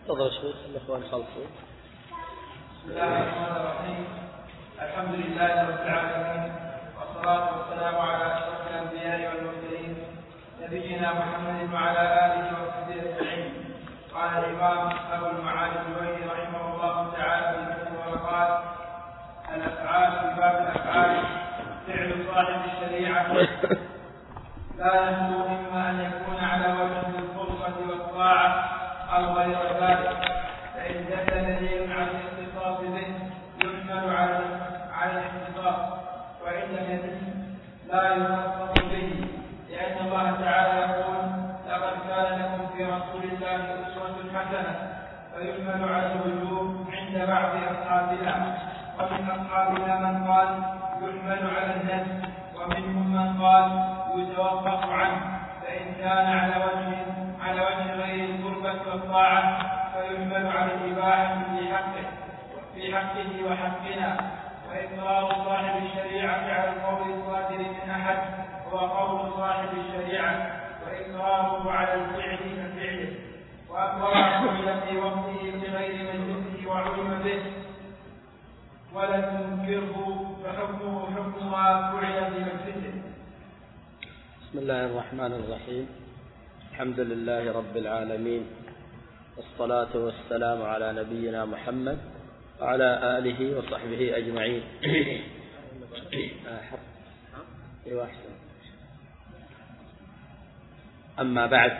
تفضل شيخ الإخوان خلصوا. بسم الله الرحمن الرحيم. الحمد لله رب العالمين، والصلاة والسلام على أشرف الأنبياء والمرسلين نبينا محمد وعلى آله وصحبه أجمعين. قال الإمام أبو المعالي الجويني رحمه الله تعالى في فتح الورقات: الأفعال في باب الأفعال فعل صاحب الشريعة لا يخلو إما أن يكون على وجه القربة والطاعة أو غير ذلك، فإن دل دليل على الاختصاص به يحمل على الاختصاص، وإن لم يدل لا يخصص به، لأن الله تعالى يقول: لقد كان لكم في رسول الله أسوة حسنة، فيحمل على الوجوب عند بعض أصحابنا، ومن أصحابنا من قال يحمل على النسب، ومنهم من قال يتوقف عنه، فإن كان على وجه غير القربة والطاعة فيحمل على الإباحة في حقه وحقنا. وإقرار صاحب الشريعة على القول الصادر من أحد هو قول صاحب الشريعة، وإقراره على الفعل كفعله، وأقراره في وقته بغير مجلسه وعلم به ولم تنكره فحكمه حكم ما فعل بمجلسه. بسم الله الرحمن الرحيم. الحمد لله رب العالمين، والصلاة والسلام على نبينا محمد وعلى آله وصحبه أجمعين. أما بعد،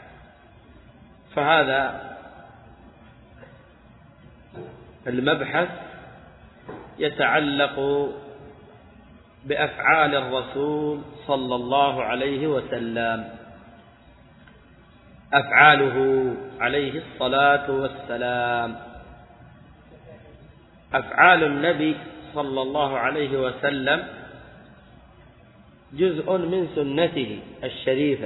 فهذا المبحث يتعلق بأفعال الرسول صلى الله عليه وسلم، أفعاله عليه الصلاة والسلام. أفعال النبي صلى الله عليه وسلم جزء من سنته الشريفة.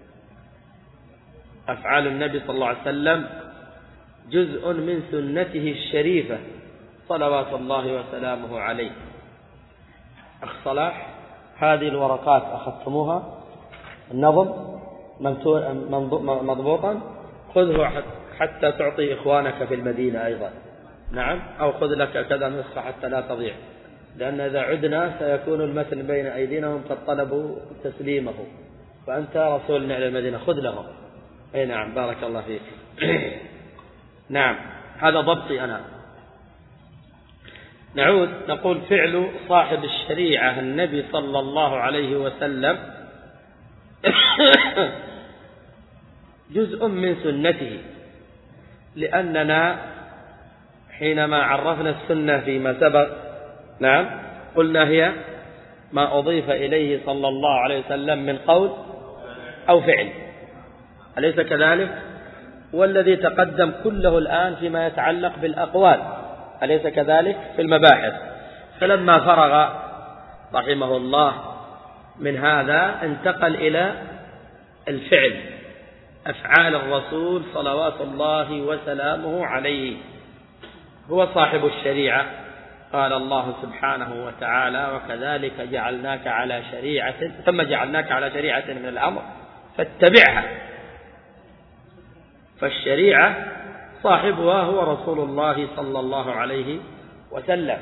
أفعال النبي صلى الله عليه وسلم جزء من سنته الشريفة صلوات الله وسلامه عليه. أخ صلاح، هذه الورقات أخذتموها؟ النظم مضبوطا، خذه حتى تعطي إخوانك في المدينة أيضا. نعم، أو خذ لك كذا نسخة حتى لا تضيع، لأن إذا عدنا سيكون المتن بين أيدينا قد طلبوا تسليمه، فأنت رسولنا إلى المدينة، خذ لهم. أي نعم، بارك الله فيك. نعم، هذا ضبطي أنا. نعود نقول: فعل صاحب الشريعة النبي صلى الله عليه وسلم جزء من سنته، لأننا حينما عرفنا السنة فيما سبق، نعم، قلنا هي ما أضيف إليه صلى الله عليه وسلم من قول أو فعل، أليس كذلك؟ والذي تقدم كله الآن فيما يتعلق بالأقوال، أليس كذلك؟ في المباحث. فلما فرغ رحمه الله من هذا انتقل إلى الفعل، أفعال الرسول صلوات الله وسلامه عليه. هو صاحب الشريعة، قال الله سبحانه وتعالى: وكذلك جعلناك على شريعة ثم جعلناك على شريعة من الأمر فاتبعها. فالشريعة صاحبها هو رسول الله صلى الله عليه وسلم.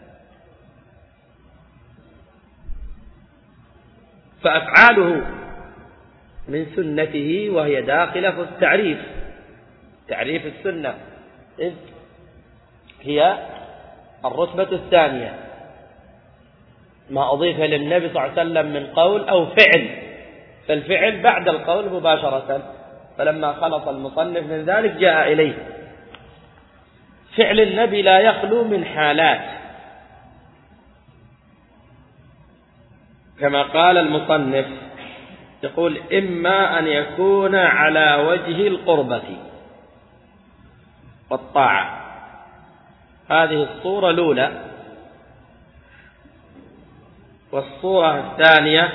فأفعاله من سنته، وهي داخلة في التعريف، تعريف السنة، إذ هي الرتبة الثانية، ما أضيف للنبي صلى الله عليه وسلم من قول أو فعل، فالفعل بعد القول مباشرة، فلما خلص المصنف من ذلك جاء إليه. فعل النبي لا يخلو من حالات، كما قال المصنف، يقول: إما أن يكون على وجه القربة والطاعة، هذه الصورة الأولى. والصورة الثانية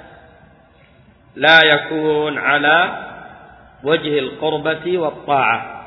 لا يكون على وجه القربة والطاعة.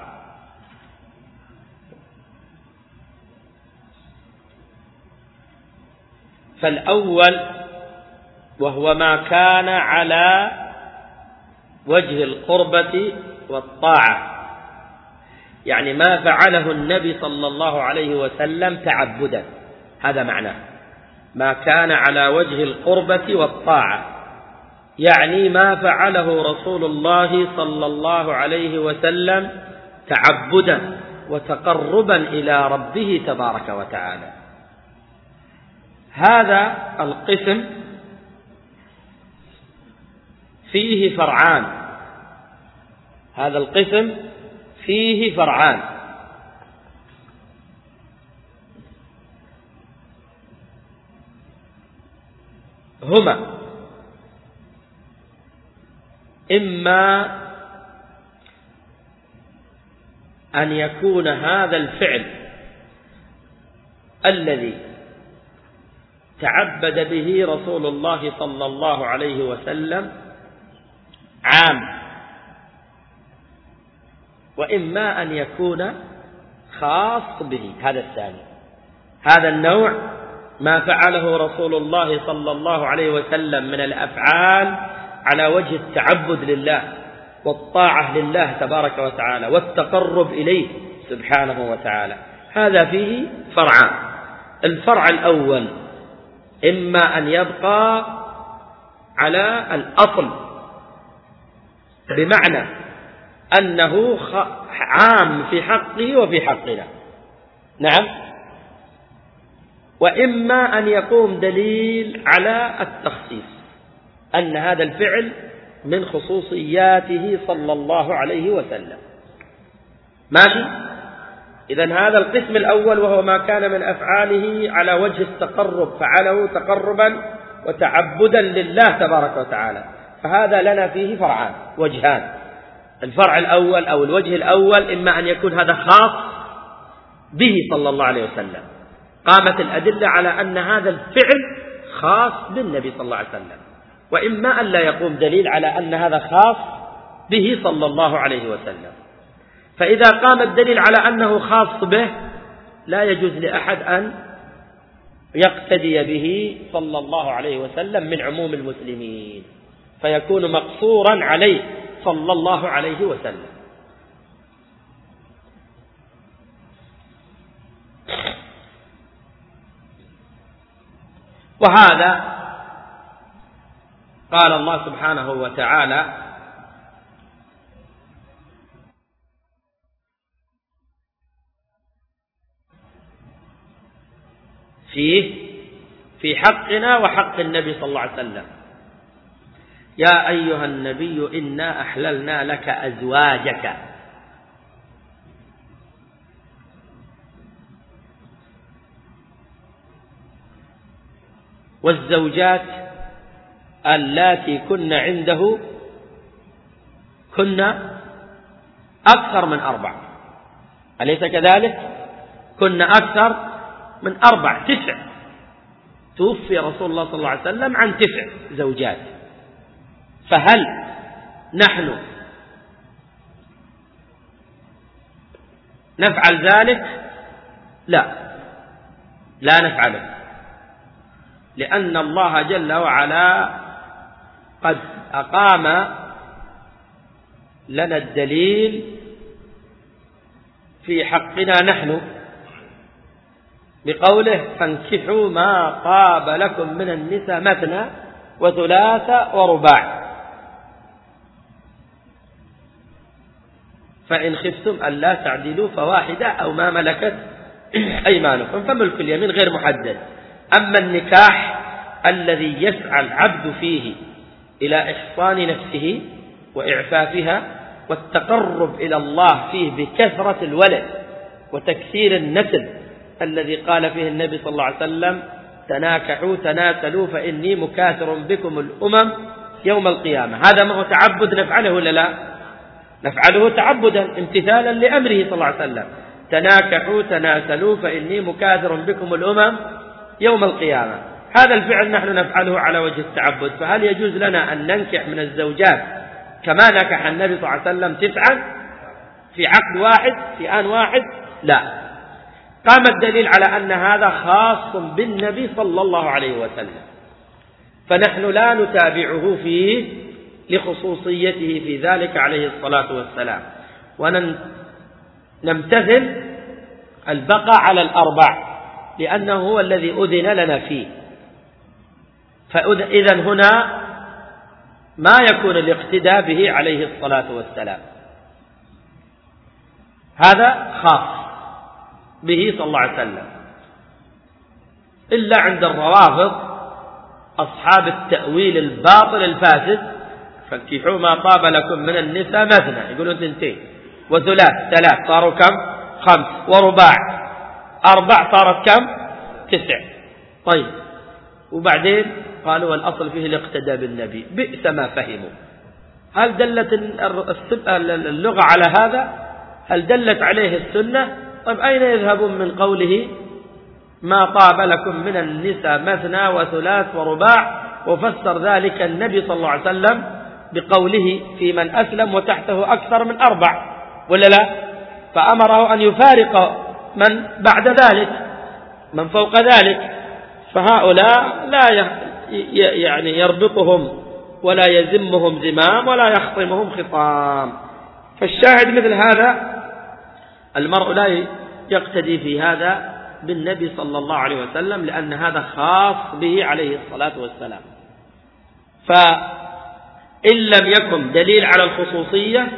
فالأول وهو ما كان على وجه القربة والطاعة، يعني ما فعله النبي صلى الله عليه وسلم تعبدا، هذا معناه ما كان على وجه القربة والطاعة، يعني ما فعله رسول الله صلى الله عليه وسلم تعبدا وتقربا إلى ربه تبارك وتعالى. هذا القسم فيه فرعان، هذا القسم فيه فرعان. هما إما أن يكون هذا الفعل الذي تعبد به رسول الله صلى الله عليه وسلم عام، وإما أن يكون خاص به، هذا الثاني. هذا النوع ما فعله رسول الله صلى الله عليه وسلم من الأفعال على وجه التعبد لله والطاعة لله تبارك وتعالى والتقرب إليه سبحانه وتعالى، هذا فيه فرعان. الفرع الأول إما أن يبقى على الأصل، بمعنى أنه عام في حقه وفي حقنا، نعم، وإما أن يقوم دليل على التخصيص، أن هذا الفعل من خصوصياته صلى الله عليه وسلم. ماشي؟ إذن هذا القسم الأول وهو ما كان من أفعاله على وجه التقرب، فعله تقربا وتعبدا لله تبارك وتعالى، فهذا لنا فيه فرعان، وجهان. الفرع الأول أو الوجه الأول إما أن يكون هذا خاص به صلى الله عليه وسلم، قامت الأدلة على أن هذا الفعل خاص بالنبي صلى الله عليه وسلم، وإما أن لا يقوم دليل على أن هذا خاص به صلى الله عليه وسلم. فإذا قام الدليل على أنه خاص به لا يجوز لأحد أن يقتدي به صلى الله عليه وسلم من عموم المسلمين، فيكون مقصورا عليه صلى الله عليه وسلم. وهذا قال الله سبحانه وتعالى في حقنا وحق النبي صلى الله عليه وسلم: يا أيها النبي إنا أحللنا لك أزواجك والزوجات اللاتي كن عنده كن أكثر من 4، أليس كذلك؟ كن أكثر من 4، 9. توفي رسول الله صلى الله عليه وسلم عن 9 زوجات، فهل نحن نفعل ذلك؟ لا نفعله، لأن الله جل وعلا قد أقام لنا الدليل في حقنا نحن بقوله: فانكحوا ما طاب لكم من النساء مثنى وثلاث ورباع، فإن خفتم ألا تعدلوا فواحدة أو ما ملكت أيمانكم فملك اليمين غير محدد. أما النكاح الذي يسعى العبد فيه إلى إحصان نفسه وإعفافها والتقرب إلى الله فيه بكثرة الولد وتكثير النسل، الذي قال فيه النبي صلى الله عليه وسلم: تناكحوا تناسلوا فإني مكاثر بكم الأمم يوم القيامة. هذا ما هو تعبد نفعله ولا لا؟ نفعله تعبدا امتثالا لأمره صلى الله عليه وسلم: تناكحوا تناسلوا فإني مكاثر بكم الأمم يوم القيامة. هذا الفعل نحن نفعله على وجه التعبد، فهل يجوز لنا أن ننكح من الزوجات كما نكح النبي صلى الله عليه وسلم 9 في عقد واحد في آن واحد؟ لا. قام الدليل على أن هذا خاص بالنبي صلى الله عليه وسلم، فنحن لا نتابعه فيه لخصوصيته في ذلك عليه الصلاة والسلام، نمتثل البقاء على الأربع لأنه هو الذي أذن لنا فيه. فإذا هنا ما يكون الاقتداء به عليه الصلاة والسلام، هذا خاص به صلى الله عليه وسلم، إلا عند الروافض أصحاب التأويل الباطل الفاسد، فانكحوا ما طاب لكم من النساء مثنى، يقولون 2 وثلاث، 3 صاروا كم؟ 5، ورباع 4 صارت كم؟ 9. طيب، وبعدين قالوا الأصل فيه الاقتداء بالنبي، بئس ما فهموا. هل دلت اللغة على هذا؟ هل دلت عليه السنة؟ طيب أين يذهبون من قوله ما طاب لكم من النساء مثنى وثلاث ورباع، وفسر ذلك النبي صلى الله عليه وسلم بقوله في من أسلم وتحته أكثر من 4، ولا لا؟ فأمره أن يفارق من بعد ذلك، من فوق ذلك. فهؤلاء لا يعني يربطهم ولا يزمهم زمام ولا يخطمهم خطام. فالشاهد مثل هذا المرء لا يقتدي في هذا بالنبي صلى الله عليه وسلم، لأن هذا خاص به عليه الصلاة والسلام. فإن لم يكن دليل على الخصوصية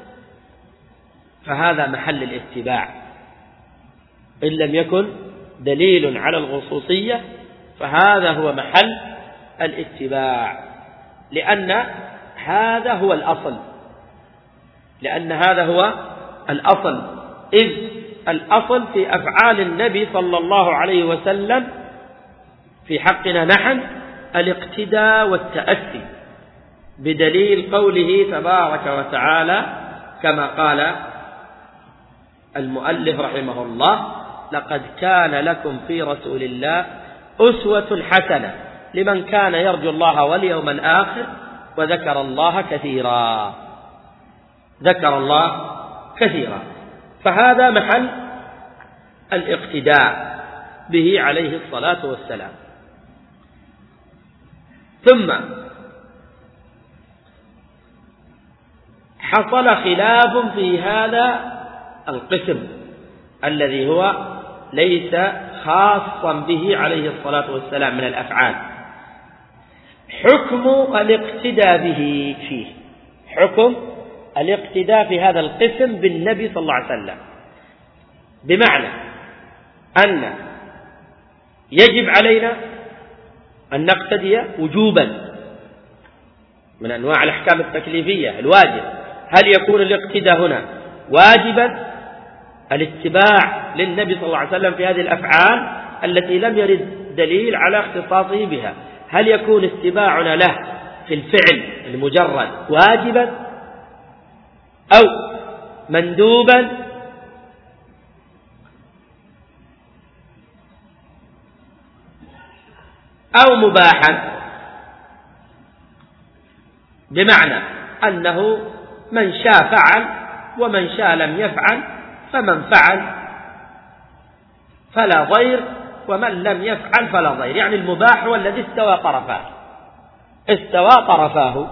فهذا محل الاتباع. إن لم يكن دليل على الخصوصية فهذا هو محل الاتباع، لأن هذا هو الأصل، لأن هذا هو الأصل، إذ الأصل في أفعال النبي صلى الله عليه وسلم في حقنا نحن الاقتداء والتأسي بدليل قوله تبارك وتعالى كما قال المؤلف رحمه الله: لقد كان لكم في رسول الله أسوة حسنة لمن كان يرجو الله واليوم الآخر وذكر الله كثيرا. ذكر الله كثيرا، فهذا محل الاقتداء به عليه الصلاة والسلام. ثم حصل خلاف في هذا القسم الذي هو ليس خاصا به عليه الصلاة والسلام من الأفعال. حكم الاقتداء به فيه، حكم الاقتداء في هذا القسم بالنبي صلى الله عليه وسلم، بمعنى أن يجب علينا أن نقتدي وجوبا من أنواع الأحكام التكليفية الواجب. هل يكون الاقتداء هنا واجبا الاتباع للنبي صلى الله عليه وسلم في هذه الأفعال التي لم يرد دليل على اختصاصه بها؟ هل يكون اتباعنا له في الفعل المجرد واجبا أو مندوبا أو مباحا؟ بمعنى أنه من شاء فعل ومن شاء لم يفعل، فمن فعل فلا ضير ومن لم يفعل فلا ضير. يعني المباح هو الذي استوى طرفاه، استوى طرفاه،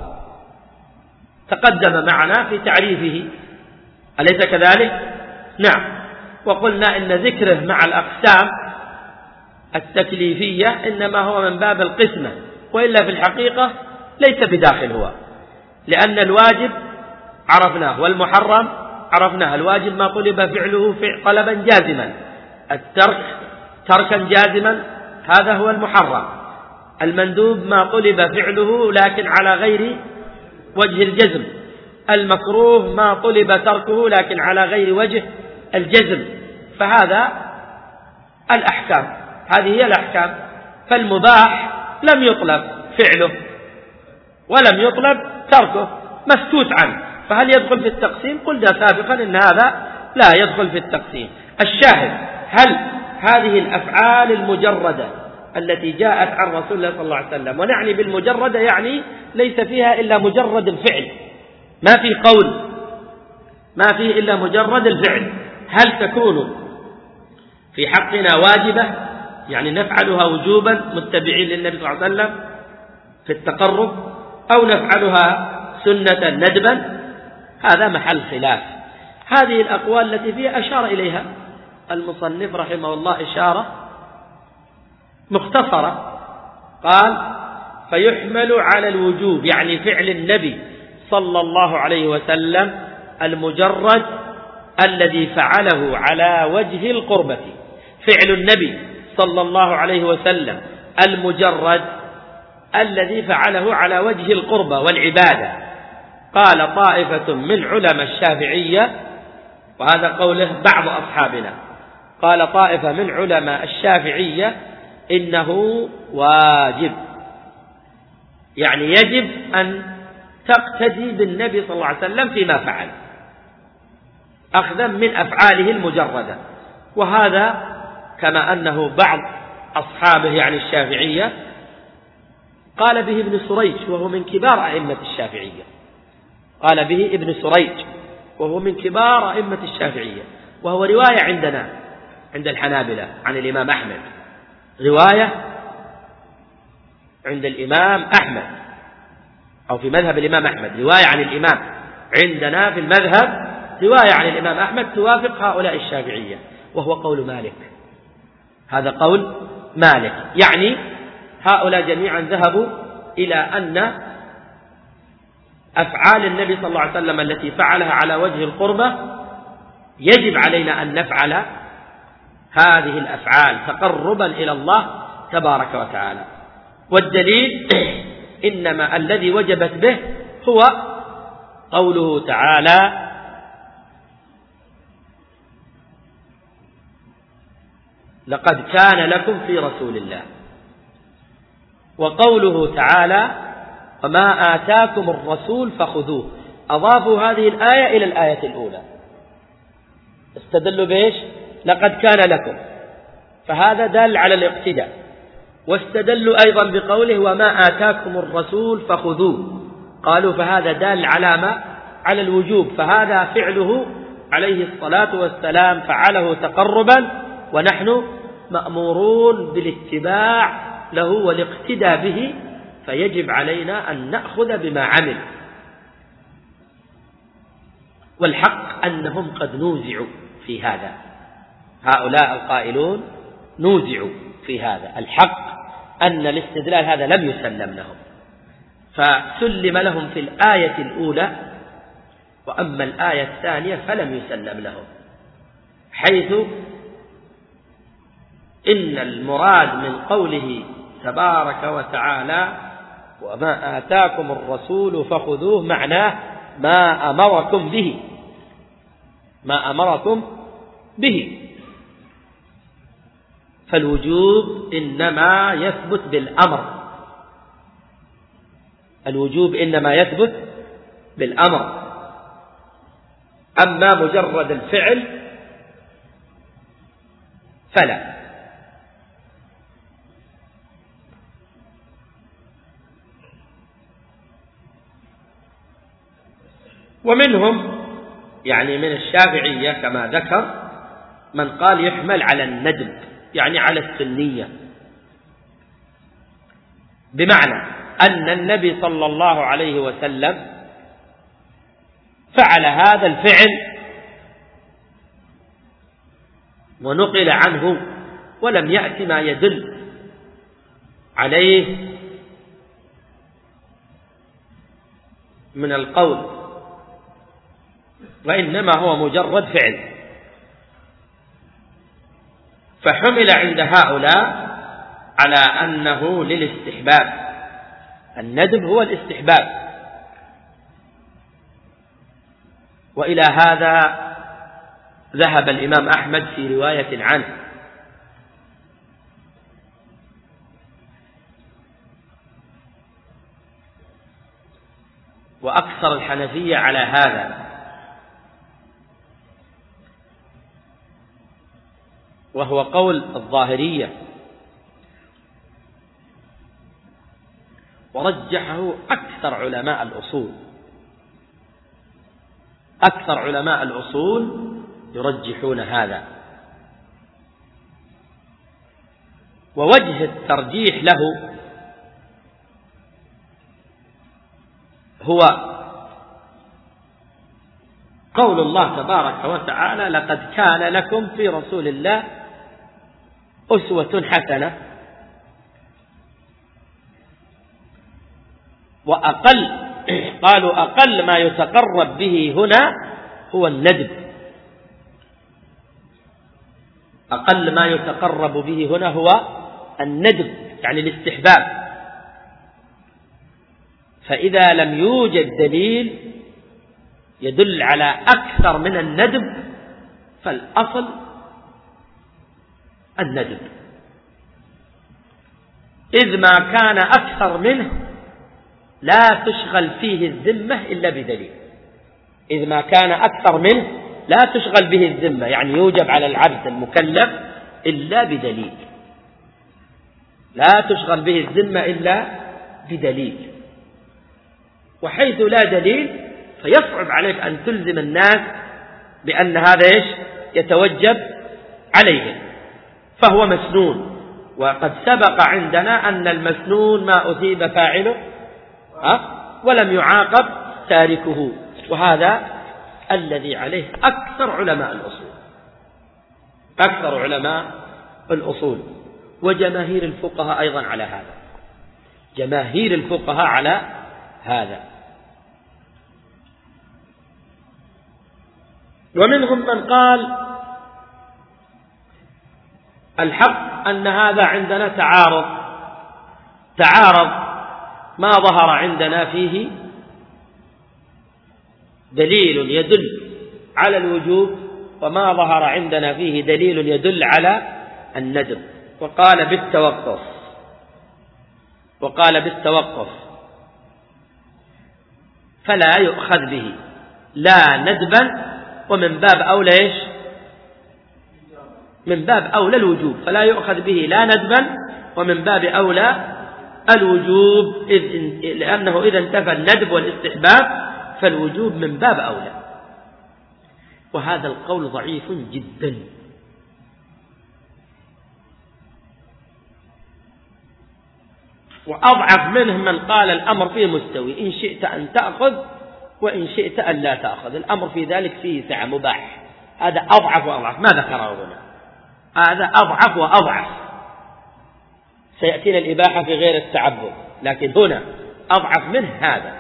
تقدم معنا في تعريفه، أليس كذلك؟ نعم. وقلنا إن ذكره مع الأقسام التكليفية إنما هو من باب القسمة، وإلا في الحقيقة ليس بداخل هو، لأن الواجب عرفناه والمحرم عرفناه. الواجب ما طلب فعله طلبا جازما، الترك تركا جازما، هذا هو المحرم. المندوب ما طلب فعله لكن على غير وجه الجزم. المكروه ما طلب تركه لكن على غير وجه الجزم. فهذا الأحكام، هذه هي الأحكام. فالمباح لم يطلب فعله ولم يطلب تركه، مسكوت عنه، فهل يدخل في التقسيم؟ قلنا سابقا إن هذا لا يدخل في التقسيم. الشاهد: هل هذه الأفعال المجردة التي جاءت عن رسول الله صلى الله عليه وسلم، ونعني بالمجردة يعني ليس فيها إلا مجرد الفعل، ما في قول، ما فيه إلا مجرد الفعل، هل تكون في حقنا واجبة يعني نفعلها وجوبا متبعين للنبي صلى الله عليه وسلم في التقرب، أو نفعلها سنة ندبا؟ هذا محل خلاف. هذه الأقوال التي فيها أشار إليها المصنف رحمه الله إشارة مختصرة. قال: فيحمل على الوجوب، يعني فعل النبي صلى الله عليه وسلم المجرد الذي فعله على وجه القربة. فعل النبي صلى الله عليه وسلم المجرد الذي فعله على وجه القربة والعبادة. قال طائفة من علماء الشافعية، وهذا قوله بعض أصحابنا، قال طائفة من علماء الشافعية إنه واجب، يعني يجب أن تقتدي بالنبي صلى الله عليه وسلم فيما فعل أخذا من أفعاله المجردة. وهذا كما أنه بعض أصحابه يعني الشافعية قال به ابن سريج وهو من كبار أئمة الشافعية، قال به ابن سريج وهو من كبار أئمة الشافعية، وهو رواية عندنا عند الحنابلة عن الإمام أحمد، رواية عند الإمام أحمد أو في مذهب الإمام أحمد، رواية عن الإمام عندنا في المذهب، رواية عن الإمام أحمد توافق هؤلاء الشافعية، وهو قول مالك. هذا قول مالك، يعني هؤلاء جميعا ذهبوا إلى أن أفعال النبي صلى الله عليه وسلم التي فعلها على وجه القربة يجب علينا أن نفعل هذه الأفعال تقربا إلى الله تبارك وتعالى. والدليل إنما الذي وجبت به هو قوله تعالى: لقد كان لكم في رسول الله، وقوله تعالى: وما آتاكم الرسول فخذوه. أضافوا هذه الآية إلى الآية الأولى، استدلوا بإيش؟ لقد كان لكم، فهذا دال على الاقتداء. واستدلوا أيضا بقوله: وما آتاكم الرسول فخذوه، قالوا فهذا دال على الوجوب، فهذا فعله عليه الصلاة والسلام فعله تقربا، ونحن مأمورون بالاتباع له والاقتداء به، فيجب علينا أن نأخذ بما عمل. والحق أنهم قد نوزعوا في هذا، هؤلاء القائلون نوزعوا في هذا. الحق أن الاستدلال هذا لم يسلم لهم، فسلم لهم في الآية الأولى، وأما الآية الثانية فلم يسلم لهم، حيث إن المراد من قوله تبارك وتعالى: وما آتاكم الرسول فخذوه، معناه ما أمركم به، ما أمركم به. فالوجوب إنما يثبت بالأمر، الوجوب إنما يثبت بالأمر، أما مجرد الفعل فلا. ومنهم يعني من الشافعية كما ذكر من قال يحمل على الندب، يعني على السنية، بمعنى أن النبي صلى الله عليه وسلم فعل هذا الفعل ونقل عنه ولم يأتي ما يدل عليه من القول، وإنما هو مجرد فعل، فحمل عند هؤلاء على أنه للاستحباب. الندب هو الاستحباب، وإلى هذا ذهب الإمام أحمد في رواية عنه. وأكثر الحنفية على هذا، وهو قول الظاهرية، ورجحه أكثر علماء الأصول. أكثر علماء الأصول يرجحون هذا، ووجه الترجيح له هو قول الله تبارك وتعالى: لقد كان لكم في رسول الله أسوة حسنة. قالوا أقل ما يتقرب به هنا هو الندب. أقل ما يتقرب به هنا هو الندب، يعني الاستحباب. فإذا لم يوجد دليل يدل على أكثر من الندب فالأصل الندب، إذ ما كان أكثر منه لا تشغل فيه الذمة إلا بدليل. إذ ما كان أكثر منه لا تشغل به الذمة، يعني يوجب على العبد المكلف إلا بدليل، لا تشغل به الذمة إلا بدليل. وحيث لا دليل فيصعب عليك أن تلزم الناس بأن هذا يتوجب عليهم، فهو مسنون. وقد سبق عندنا أن المسنون ما أثيب فاعله ولم يعاقب تاركه، وهذا الذي عليه أكثر علماء الأصول وجماهير الفقهاء أيضا على هذا، جماهير الفقهاء على هذا. ومنهم من قال الحق أن هذا عندنا تعارض ما ظهر عندنا فيه دليل يدل على الوجوب وما ظهر عندنا فيه دليل يدل على الندب، وقال بالتوقف فلا يؤخذ به لا ندبا، ومن باب أولى من باب أولى الوجوب، فلا يؤخذ به لا ندبا ومن باب أولى الوجوب، لأنه إذا انتفى الندب والاستحباب فالوجوب من باب أولى. وهذا القول ضعيف جدا. وأضعف منه من قال الأمر فيه مستوي، إن شئت أن تأخذ وإن شئت أن لا تأخذ، الأمر في ذلك فيه سعة مباح. هذا أضعف وأضعف، ما ذكره هنا، هذا أضعف وأضعف. سيأتينا الإباحة في غير التعبد، لكن هنا أضعف منه هذا.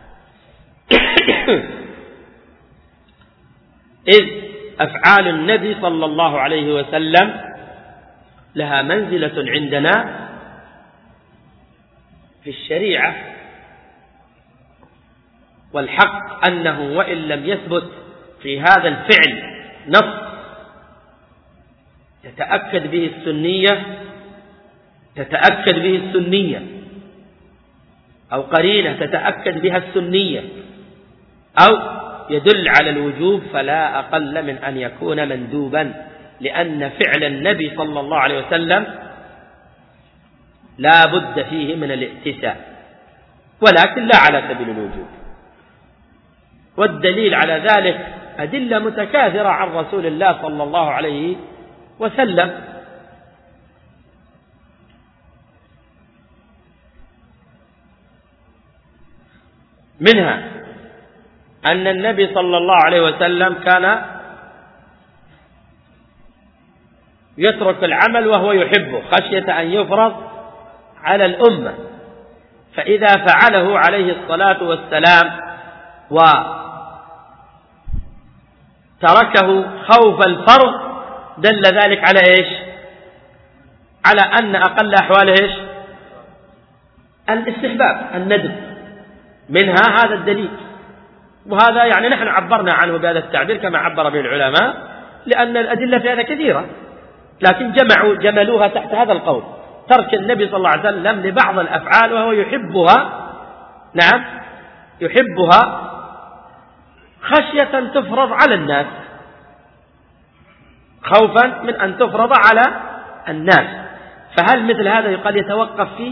إذ أفعال النبي صلى الله عليه وسلم لها منزلة عندنا في الشريعة، والحق أنه وإن لم يثبت في هذا الفعل نص تتأكد به السنية أو قرينة تتأكد بها السنية أو يدل على الوجوب، فلا أقل من أن يكون مندوبا، لأن فعل النبي صلى الله عليه وسلم لا بد فيه من الائتساء، ولكن لا على سبيل الوجوب. والدليل على ذلك أدلة متكاثرة عن رسول الله صلى الله عليه وسلم. منها أن النبي صلى الله عليه وسلم كان يترك العمل وهو يحبه خشية أن يفرض على الأمة، فإذا فعله عليه الصلاة والسلام وتركه خوف الفرض دل ذلك على على أن أقل أحواله الاستحباب، الندب. منها هذا الدليل، وهذا يعني نحن عبرنا عنه بهذا التعبير كما عبر به العلماء، لأن الأدلة في هذا كثيرة، لكن جملوها تحت هذا القول: ترك النبي صلى الله عليه وسلم لبعض الأفعال وهو يحبها، يحبها خشية تفرض على الناس، خوفا من أن تفرض على الناس. فهل مثل هذا يقال يتوقف فيه؟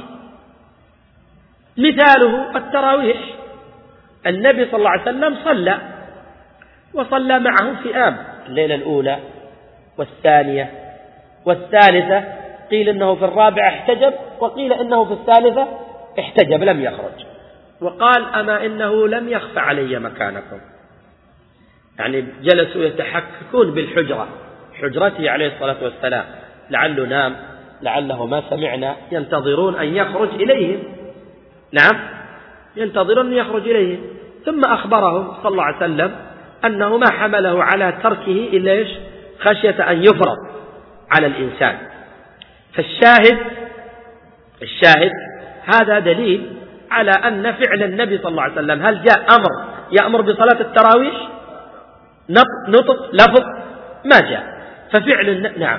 مثاله التراويح، النبي صلى الله عليه وسلم وصلى معهم فئام، الليلة الأولى والثانية والثالثة، قيل إنه في الرابعة احتجب، وقيل إنه في الثالثة احتجب لم يخرج، وقال: أما إنه لم يخف علي مكانكم، يعني جلسوا يتحككون بالحجرة، حجرته عليه الصلاة والسلام، لعله نام، لعله ما سمعنا، ينتظرون أن يخرج إليهم. نعم، ينتظرون أن يخرج إليهم. ثم أخبرهم صلى الله عليه وسلم أنه ما حمله على تركه إلا إيش؟ خشية أن يفرض على الإنسان. فالشاهد هذا دليل على أن فعل النبي صلى الله عليه وسلم، هل جاء أمر يأمر بصلاة التراويح؟ نطق لفظ ما جاء. ففعل نعم.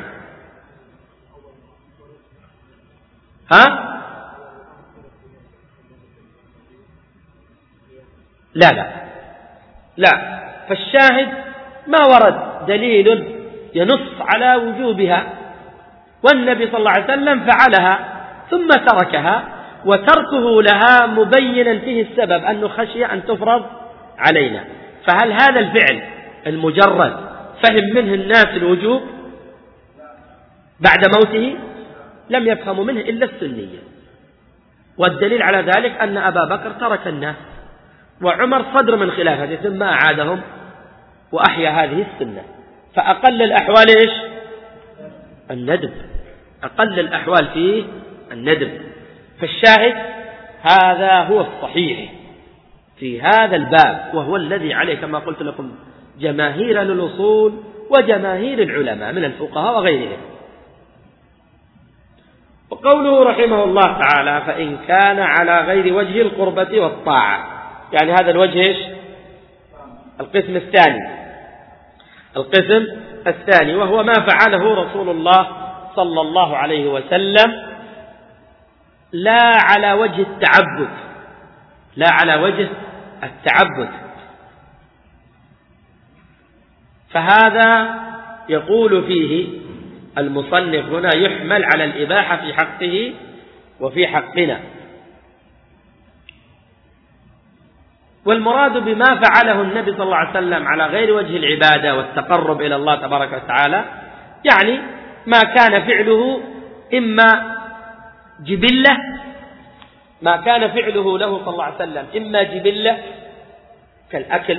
لا. فالشاهد ما ورد دليل ينص على وجوبها، والنبي صلى الله عليه وسلم فعلها ثم تركها، وتركه لها مبينا فيه السبب أنه خشي أن تفرض علينا. فهل هذا الفعل المجرد فهم منه الناس الوجوب بعد موته؟ لم يفهموا منه إلا السنية. والدليل على ذلك أن أبا بكر ترك الناس، وعمر صدر من خلافته ثم أعادهم وأحيا هذه السنة. فأقل الأحوال إيش؟ الندب، أقل الأحوال فيه الندب. فالشاهد هذا هو الصحيح في هذا الباب، وهو الذي عليه كما قلت لكم جماهير الأصول وجماهير العلماء من الفقهاء وغيرهم. وقوله رحمه الله تعالى: فإن كان على غير وجه القربة والطاعة، يعني هذا الوجه إيش؟ القسم الثاني، وهو ما فعله رسول الله صلى الله عليه وسلم لا على وجه التعبد، فهذا يقول فيه المصنف هنا يحمل على الإباحة في حقه وفي حقنا. والمراد بما فعله النبي صلى الله عليه وسلم على غير وجه العبادة والتقرب إلى الله تبارك وتعالى، يعني ما كان فعله إما جبلة، ما كان فعله له صلى الله عليه وسلم إما جبلة كالأكل،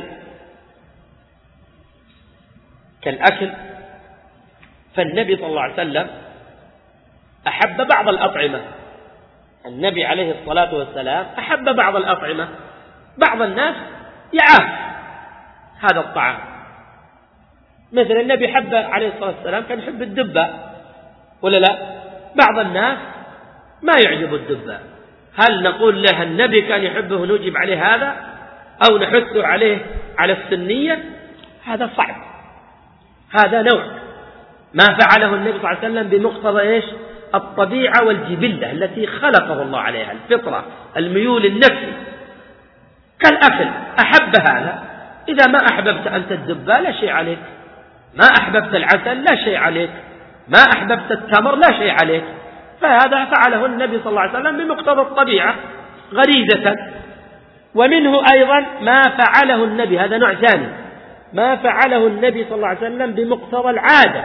فالنبي صلى الله عليه وسلم أحب بعض الأطعمة، النبي عليه الصلاة والسلام أحب بعض الأطعمة. بعض الناس يعاف هذا الطعام، مثل النبي حب عليه الصلاة والسلام كان يحب الدبة ولا لا؟ بعض الناس ما يعجب الدبة، هل نقول له النبي كان يحبه نجيب عليه هذا، أو نحث عليه على السنية؟ هذا صعب. هذا نوع ما فعله النبي صلى الله عليه وسلم بمقتضى إيش؟ الطبيعة والجبلة التي خلقه الله عليها، الفطرة، الميول النفسي كالأكل. أحب هذا، إذا ما أحببت أنت الدبة لا شيء عليك، ما أحببت العسل لا شيء عليك، ما أحببت التمر لا شيء عليك. فهذا فعله النبي صلى الله عليه وسلم بمقتضى الطبيعة غريزة. ومنه أيضا ما فعله النبي، هذا نوع ثاني، ما فعله النبي صلى الله عليه وسلم بمقتضى العادة،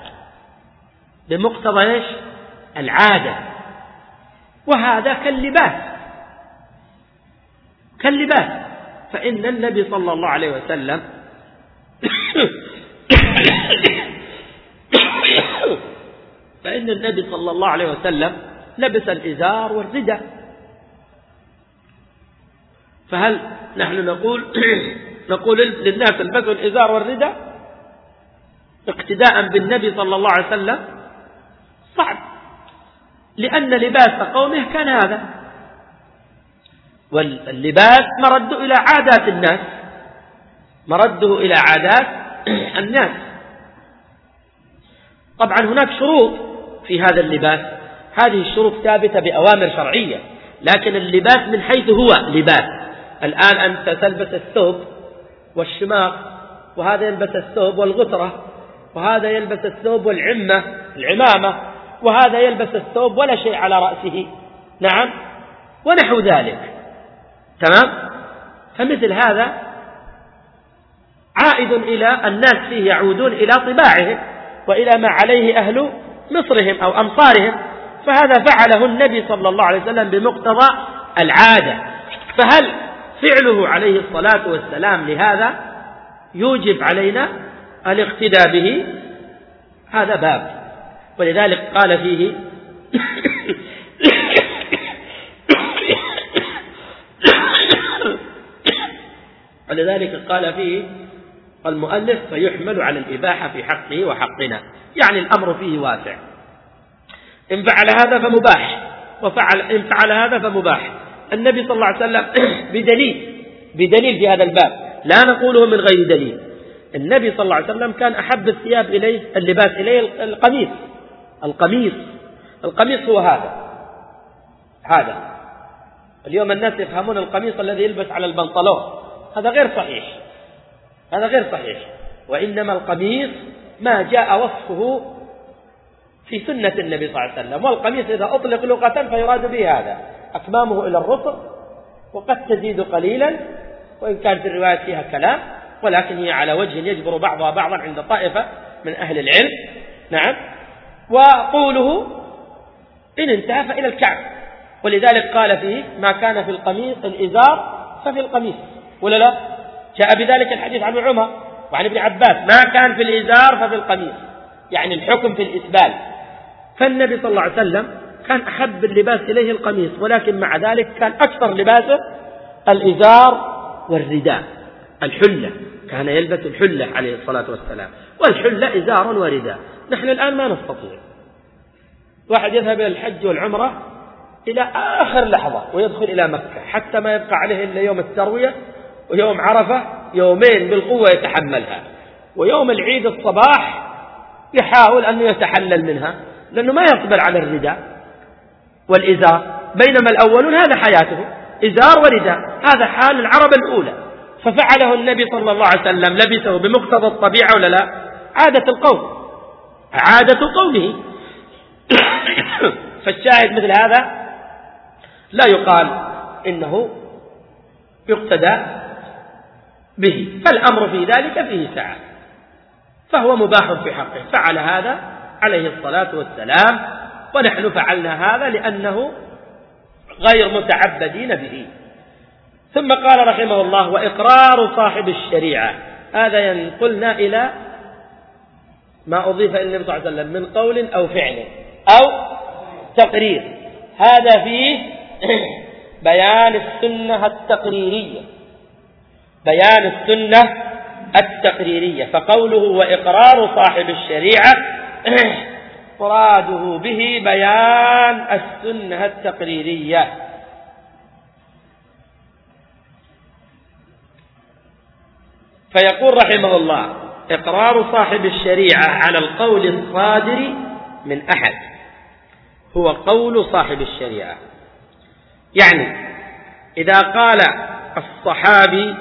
بمقتضى إيش؟ العادة. وهذا كاللباس، فإن النبي صلى الله عليه وسلم فإن النبي صلى الله عليه وسلم لبس الإزار والرداء، فهل نحن نقول للناس البسوا الإزار والرداء اقتداء بالنبي صلى الله عليه وسلم؟ صعب، لأن لباس قومه كان هذا، واللباس مرده إلى عادات الناس، مرده إلى عادات الناس. طبعا هناك شروط في هذا اللباس، هذه الشروط ثابتة بأوامر شرعية، لكن اللباس من حيث هو لباس، الآن أنت تلبس الثوب والشماغ، وهذا يلبس الثوب والغترة، وهذا يلبس الثوب العمامة، وهذا يلبس الثوب ولا شيء على رأسه، نعم، ونحو ذلك، تمام. فمثل هذا عائد إلى الناس فيه، يعودون إلى طباعهم وإلى ما عليه أهل مصرهم أو أمصارهم، فهذا فعله النبي صلى الله عليه وسلم بمقتضى العادة. فهل فعله عليه الصلاة والسلام لهذا؟ يوجب علينا الاقتداء به، هذا باب. ولذلك قال فيه المؤلف فيحمل على الإباحة في حقه وحقنا، يعني الأمر فيه واسع. إن فعل هذا فمباح، إن فعل هذا فمباح. النبي صلى الله عليه وسلم بدليل في هذا الباب، لا نقوله من غير دليل. النبي صلى الله عليه وسلم كان أحب الثياب إليه، اللباس إليه القميص هو هذا. اليوم الناس يفهمون القميص الذي يلبس على البنطلون، هذا غير صحيح. وإنما القميص ما جاء وصفه في سنة النبي صلى الله عليه وسلم. والقميص إذا أطلق لغة فيراد به هذا، أكمامه إلى الركب، وقد تزيد قليلا، وإن كان في الرواية فيها كلام، ولكن هي على وجه يجبر بعضها بعضا عند طائفة من أهل العلم. نعم. وقوله إن انتهى فإلى الكعب، ولذلك قال فيه ما كان في القميص الإزار ففي القميص، ولا لا؟ جاء بذلك الحديث عن عمر وعن ابن عباس، ما كان في الإزار ففي القميص، يعني الحكم في الإسبال. فالنبي صلى الله عليه وسلم كان أحب اللباس إليه القميص، ولكن مع ذلك كان أكثر لباسه الإزار والرداء، الحلة، كان يلبس الحلة عليه الصلاة والسلام، والحلة إزار ورداء. نحن الآن ما نستطيع، واحد يذهب إلى الحج والعمرة إلى آخر لحظة ويدخل إلى مكة، حتى ما يبقى عليه إلا يوم التروية ويوم عرفة، يومين بالقوة يتحملها، ويوم العيد الصباح يحاول أن يتحلل منها، لأنه ما يقبل على الرداء والإزار. بينما الأولون هذا حياته إزار ورداء، هذا حال العرب الأولى، ففعله النبي صلى الله عليه وسلم، لبسه بمقتضى الطبيعة ولا لا؟ عادة قومه. فالشاهد مثل هذا لا يقال إنه يقتدى به، فالأمر في ذلك فيه سعة، فهو مباح في حقه. فعل هذا عليه الصلاة والسلام، ونحن فعلنا هذا لأنه غير متعبدين به. ثم قال رحمه الله وإقرار صاحب الشريعة، هذا ينقلنا إلى ما أضيف إلى النبي صلى الله عليه وسلم من قول أو فعل أو تقرير. هذا فيه بيان السنة التقريرية. فقوله وإقرار صاحب الشريعة مراده به بيان السنة التقريرية. فيقول رحمه الله إقرار صاحب الشريعة على القول الصادر من أحد، هو قول صاحب الشريعة. يعني إذا قال الصحابي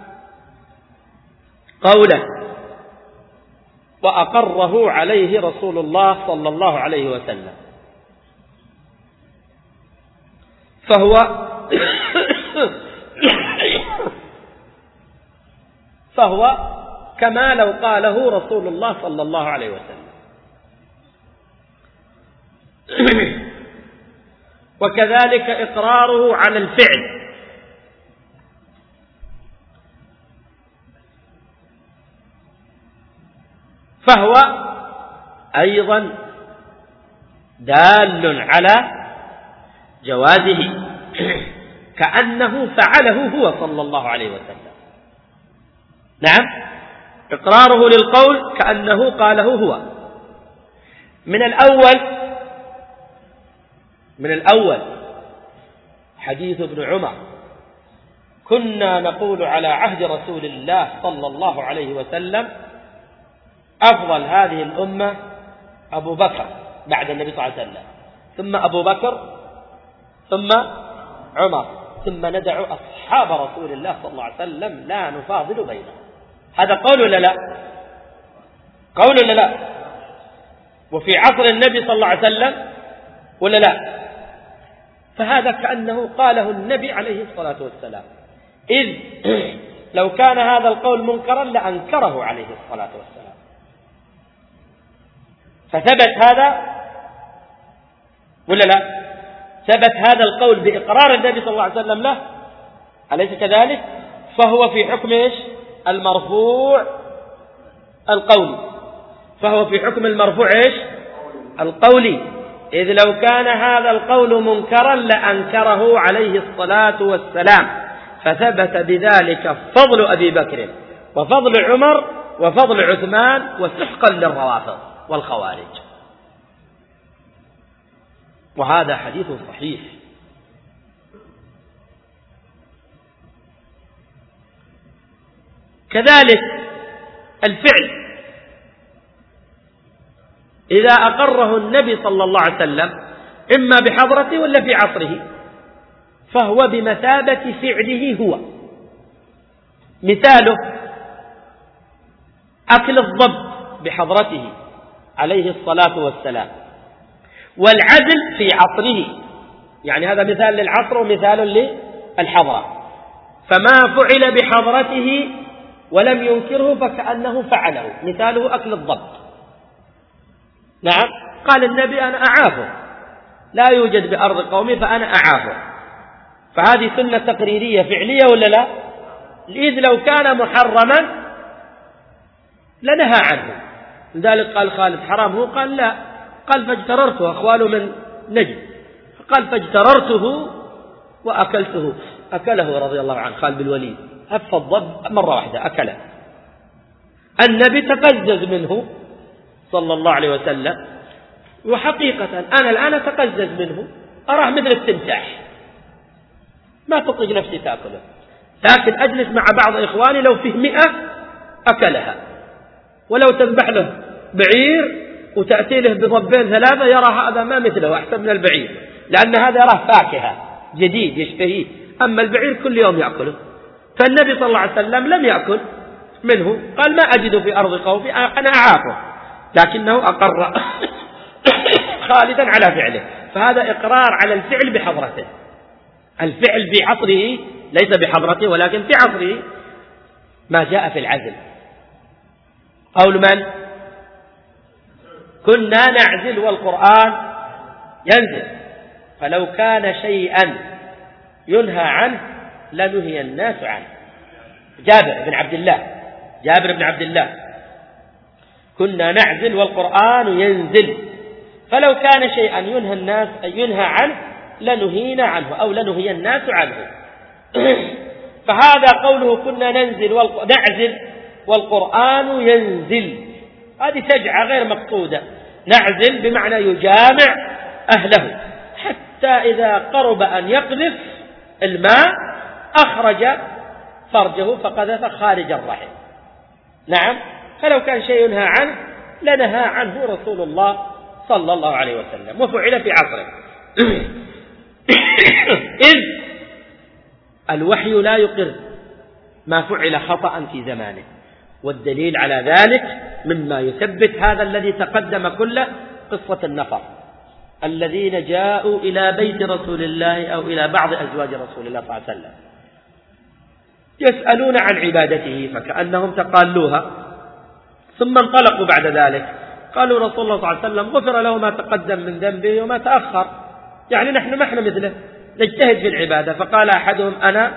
قولا وأقره عليه رسول الله صلى الله عليه وسلم، فهو كما لو قاله رسول الله صلى الله عليه وسلم. وكذلك إقراره على الفعل، فهو أيضا دال على جوازه، كأنه فعله هو صلى الله عليه وسلم. نعم، إقراره للقول كأنه قاله هو. من الأول حديث ابن عمر كنا نقول على عهد رسول الله صلى الله عليه وسلم أفضل هذه الأمة أبو بكر بعد النبي صلى الله عليه وسلم، ثم أبو بكر، ثم عمر، ثم ندع أصحاب رسول الله صلى الله عليه وسلم لا نفاضل بينهم. هذا قول ولا لا؟ قول ولا لا؟ وفي عصر النبي صلى الله عليه وسلم ولا لا؟ فهذا كأنه قاله النبي عليه الصلاة والسلام، إذ لو كان هذا القول منكرا لأنكره عليه الصلاة والسلام. فثبت هذا ولا لا؟ ثبت هذا القول بإقرار النبي صلى الله عليه وسلم له، أليس كذلك؟ فهو في حكم إيش؟ المرفوع القولي، فهو في حكم المرفوع إيش؟ القولي، إذ لو كان هذا القول منكرا لأنكره عليه الصلاة والسلام، فثبت بذلك فضل أبي بكر وفضل عمر وفضل عثمان وسحقا للروافض والخوارج. وهذا حديث صحيح. كذلك الفعل إذا أقره النبي صلى الله عليه وسلم إما بحضرته ولا في عصره فهو بمثابة فعله هو. مثاله أكل الضب بحضرته عليه الصلاة والسلام، والعزل في عصره، يعني هذا مثال للعصر ومثال للحضرة، فما فعل بحضرته ولم ينكره فكأنه فعله، مثاله أكل الضب. نعم، قال النبي أنا أعافه، لا يوجد بأرض قومي فأنا أعافه، فهذه سنة تقريرية فعلية ولا لا؟ إذ لو كان محرما لنهى عنه، لذلك قال خالد حرام، هو قال لا، قال فاجتررته، أخواله من نجد، قال فاجتررته وأكلته، أكله رضي الله عنه خالد بالوليد، هف الضب مرة واحدة أكله. النبي تقزز منه صلى الله عليه وسلم، وحقيقة أنا الآن أتقزز منه، أراه مثل التمساح، ما تطلق نفسي تأكله، لكن أجلس مع بعض إخواني لو فيه 100 أكلها، ولو تذبح له بعير وتأتي له بضبين 3 يرى هذا ما مثله، أحسن من البعير، لأن هذا يراه فاكهة جديد يشتهيه، أما البعير كل يوم يأكله. فالنبي صلى الله عليه وسلم لم يأكل منه، قال ما أجد في أرض قومي أنا أعافه، لكنه أقر خالدا على فعله، فهذا إقرار على الفعل بحضرته. الفعل في عصره ليس بحضرته ولكن في عصره، ما جاء في العزل. قول من؟ كنا نعزل والقرآن ينزل، فلو كان شيئا ينهى عنه لنهي الناس عنه. جابر بن عبد الله كنا نعزل والقرآن ينزل، فلو كان شيئا ينهى عنه لنهينا عنه أو لنهي الناس عنه. فهذا قوله كنا نعزل والقرآن ينزل، هذه سجعة غير مقصودة، نعزل بمعنى يجامع أهله، حتى إذا قرب أن يقذف الماء أخرج فرجه فقذف خارج الرحم. نعم، فلو كان شيء ينهى عنه لنهى عنه رسول الله صلى الله عليه وسلم، وفعل في عصره. إذ الوحي لا يقر ما فعل خطأ في زمانه، والدليل على ذلك مما يثبت هذا الذي تقدم كله قصة النفر الذين جاءوا إلى بيت رسول الله أو إلى بعض أزواج رسول الله صلى الله عليه وسلم يسألون عن عبادته فكأنهم تقالوها، ثم انطلقوا بعد ذلك قالوا رسول الله صلى الله عليه وسلم غفر له ما تقدم من ذنبه وما تأخر، يعني نحن ما احنا مثله نجتهد في العبادة. فقال أحدهم أنا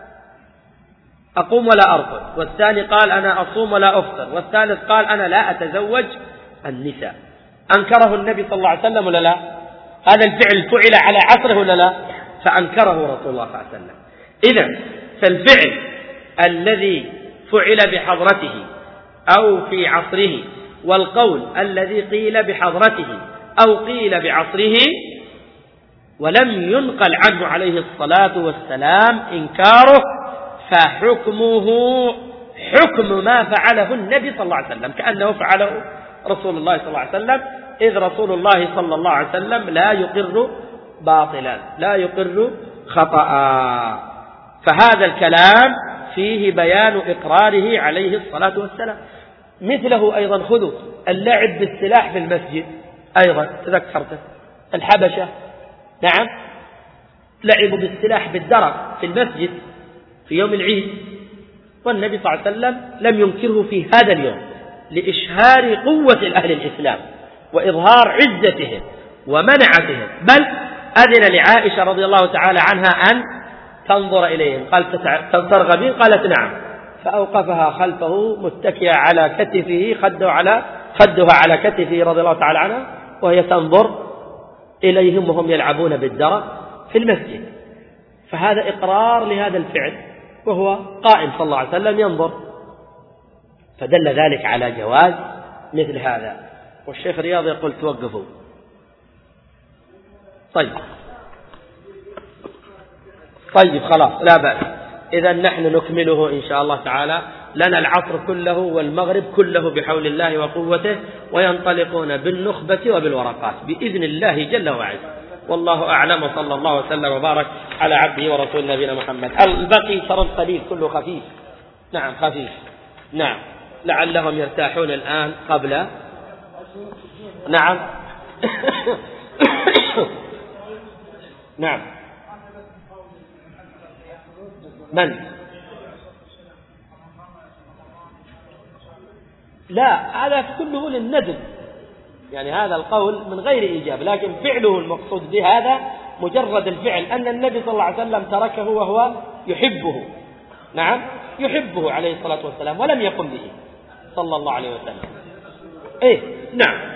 أقوم ولا أرقد، والثاني قال أنا أصوم ولا أفطر، والثالث قال أنا لا أتزوج النساء. أنكره النبي صلى الله عليه وسلم ولا لا؟ هذا الفعل فعل على عصره ولا لا؟ فأنكره رسول الله صلى الله عليه وسلم. إذن فالفعل الذي فعل بحضرته أو في عصره، والقول الذي قيل بحضرته أو قيل بعصره ولم ينقل عنه عليه الصلاة والسلام إنكاره، فحكمه حكم ما فعله النبي صلى الله عليه وسلم، كأنه فعله رسول الله صلى الله عليه وسلم، إذ رسول الله صلى الله عليه وسلم لا يقر باطلا، لا يقر خطأ. فهذا الكلام فيه بيان إقراره عليه الصلاة والسلام. مثله أيضا خذوا اللعب بالسلاح في المسجد، أيضا تذكرته الحبشة، نعم، لعبوا بالسلاح بالدرع في المسجد في يوم العيد، والنبي صلى الله عليه وسلم لم ينكره في هذا اليوم لإشهار قوة أهل الإسلام وإظهار عزتهم ومنعتهم، بل أذن لعائشة رضي الله تعالى عنها أن تنظر إليهم، قال ترغبين؟ قالت نعم، فأوقفها خلفه متكئا على كتفه، خدها على كتفه رضي الله تعالى عنها، وهي تنظر إليهم وهم يلعبون بالدرة في المسجد. فهذا إقرار لهذا الفعل، وهو قائم صلى الله عليه وسلم ينظر، فدل ذلك على جواز مثل هذا. والشيخ رياض يقول توقفوا. طيب خلاص لا بأس. إذا نحن نكمله إن شاء الله تعالى. لنا العصر كله والمغرب كله بحول الله وقوته، وينطلقون بالنخبة وبالورقات بإذن الله جل وعلا. والله أعلم، وصلى الله وسلم وبارك على عبده ورسول نبينا محمد. البقي شرط قليل كله خفيف. نعم خفيف. نعم لعلهم يرتاحون الآن قبل. نعم نعم. من؟ لا، هذا كله للندب، يعني هذا القول من غير إجابة، لكن فعله المقصود بهذا مجرد الفعل، أن النبي صلى الله عليه وسلم تركه وهو يحبه. نعم يحبه عليه الصلاة والسلام ولم يقم به صلى الله عليه وسلم. إيه نعم.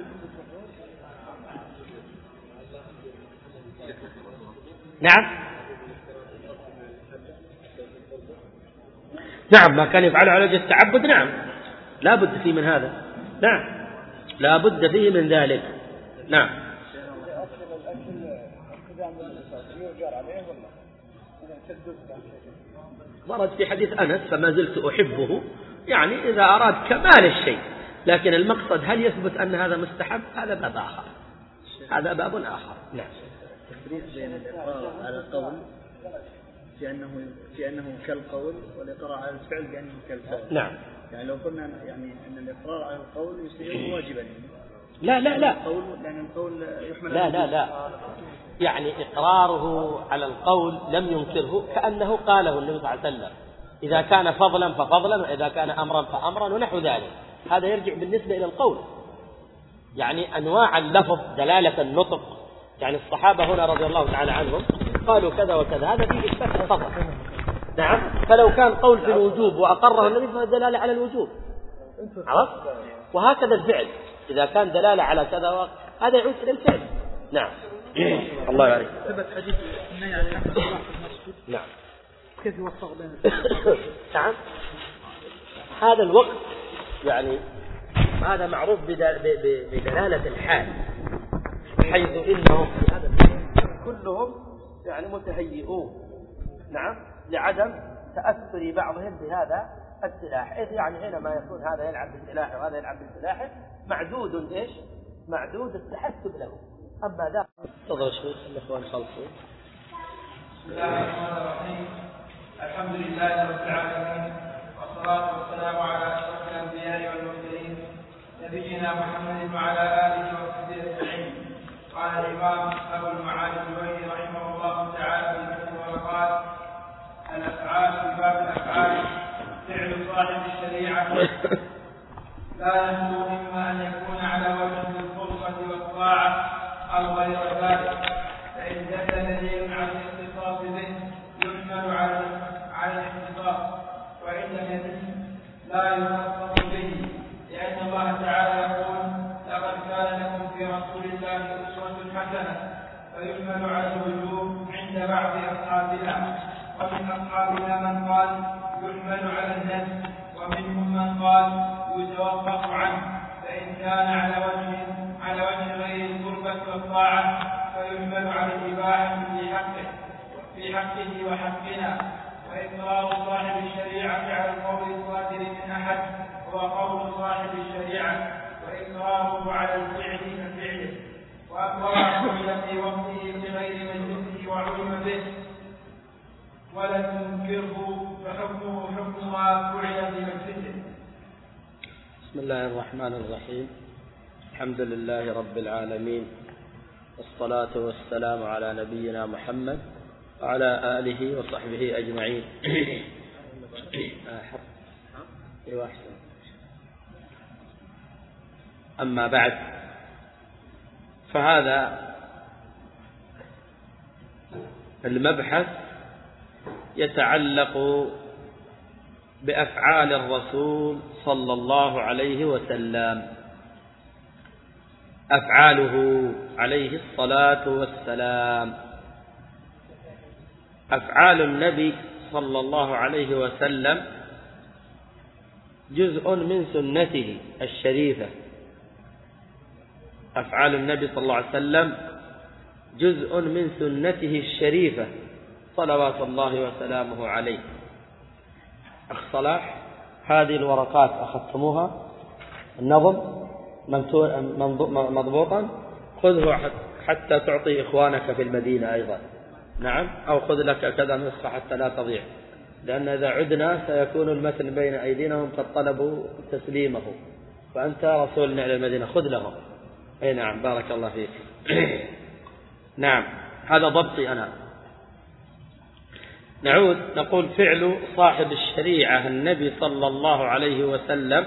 نعم ما كان يفعله على وجه التعبد. نعم لا بد فيه من هذا. نعم لا بد فيه من ذلك. نعم. ورد في حديث أنس فما زلت أحبه، يعني إذا أراد كمال الشيء، لكن المقصد هل يثبت أن هذا مستحب؟ هذا باب آخر، هذا باب آخر. نعم. التفريق بين الإقرار على القول بأنه كالقول، والإقرار على الفعل بأنه كالفعل. نعم. يعني لو قلنا يعني أن الإقرار على القول يصير واجبا. لا لأن القول يحمل. لا يعني إقراره على القول لم ينكره، كأنه قاله النبي صلى الله عليه وسلم، إذا كان فضلا ففضلا، وإذا كان أمرا فأمرا، ونحو ذلك. هذا يرجع بالنسبة إلى القول، يعني أنواع اللفظ دلالة النطق. يعني الصحابة هنا رضي الله تعالى عنهم قالوا كذا وكذا، هذا فيه إثبات الخطأ. نعم. فلو كان قول في الوجوب وأقره النبي فدلالة على الوجوب، عرفت؟ وهكذا الفعل إذا كان دلالة على كذا هذا يعود إلى الفعل. نعم. الله يبارك. ثبت حديث النهي عن الصلاة في المسجد. نعم. كيف يوفق بين نعم. هذا الوقت يعني هذا معروف بدلالة الحال، حيث إنهم في هذا كلهم يعني متهيئون. نعم. لعدم تأثر بعضهم بهذا السلاح، إذ يعني حينما يكون هذا يلعب بالسلاح وهذا يلعب بالسلاح معدود إيش؟ معدود التحسب له. أما ذا تفضل شوي الإخوان خلصوا. بسم الله الرحمن الرحيم. الحمد لله رب العالمين، والصلاة والسلام على أشرف الأنبياء والمرسلين نبينا محمد وعلى آله وصحبه أجمعين. قال الإمام أبو المعالي الجويني رحمه الله تعالى في فتح الورقات: الأفعال في باب الأفعال فعل صاحب الشريعة لا يخلو إما أن يكون على وجه الخلقة والطاعة أو غير ذلك، فإن دل دليل على الاختصاص به يحمل على الاختصاص، وإن لم يدل لا يخصص به، لأن الله تعالى يقول: لقد كان لكم في رسول الله أسوة حسنة، فيحمل على الوجوب عند بعض أصحابنا، ومن أصحابنا من قال يحمل على النسب، ومنهم من قال يتوقف عنه، فإن كان على وجه غير القربة والطاعة فيحمل على الإباحة في حقه وحقنا. وإقرار صاحب الشريعة على القول الصادر من أحد هو قول صاحب الشريعة، وإقراره على الفعل كفعله، وأقراره في وقته بغير مجلسه وعلم به ولم تنكره فحكمه حكم ما فعل بمجلسه. بسم الله الرحمن الرحيم. الحمد لله رب العالمين، والصلاة والسلام على نبينا محمد وعلى آله وصحبه أجمعين. أما بعد، فهذا المبحث يتعلق بأفعال الرسول صلى الله عليه وسلم. أفعاله عليه الصلاة والسلام، أفعال النبي صلى الله عليه وسلم جزء من سنته الشريفة. أفعال النبي صلى الله عليه وسلم جزء من سنته الشريفة صلوات الله وسلامه عليه. أخ صلاح، هذه الورقات أخذتموها؟ النظم مضبوطا، خذه حتى تعطي إخوانك في المدينة أيضا. نعم، أو خذ لك كذا نسخة حتى لا تضيع، لأن إذا عدنا سيكون المتن بين أيدينا وهم قد طلبوا تسليمه، فأنت رسولنا إلى المدينة، خذ لهم. أي نعم، بارك الله فيك. نعم، هذا ضبطي أنا. نعود نقول فعل صاحب الشريعة النبي صلى الله عليه وسلم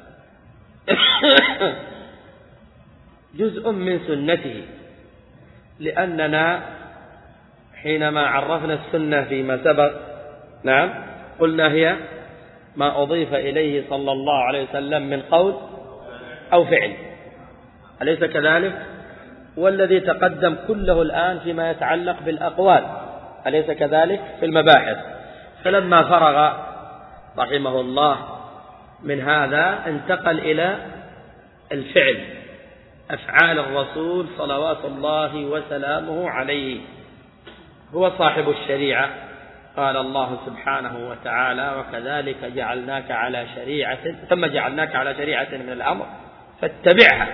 جزء من سنته، لأننا حينما عرفنا السنة فيما سبق، نعم، قلنا هي ما أضيف إليه صلى الله عليه وسلم من قول أو فعل، أليس كذلك؟ والذي تقدم كله الآن فيما يتعلق بالأقوال، أليس كذلك؟ في المباحث. فلما فرغ رحمه الله من هذا انتقل إلى الفعل، أفعال الرسول صلوات الله وسلامه عليه. هو صاحب الشريعة، قال الله سبحانه وتعالى: وكذلك جعلناك على شريعة، ثم جعلناك على شريعة من الأمر فاتبعها.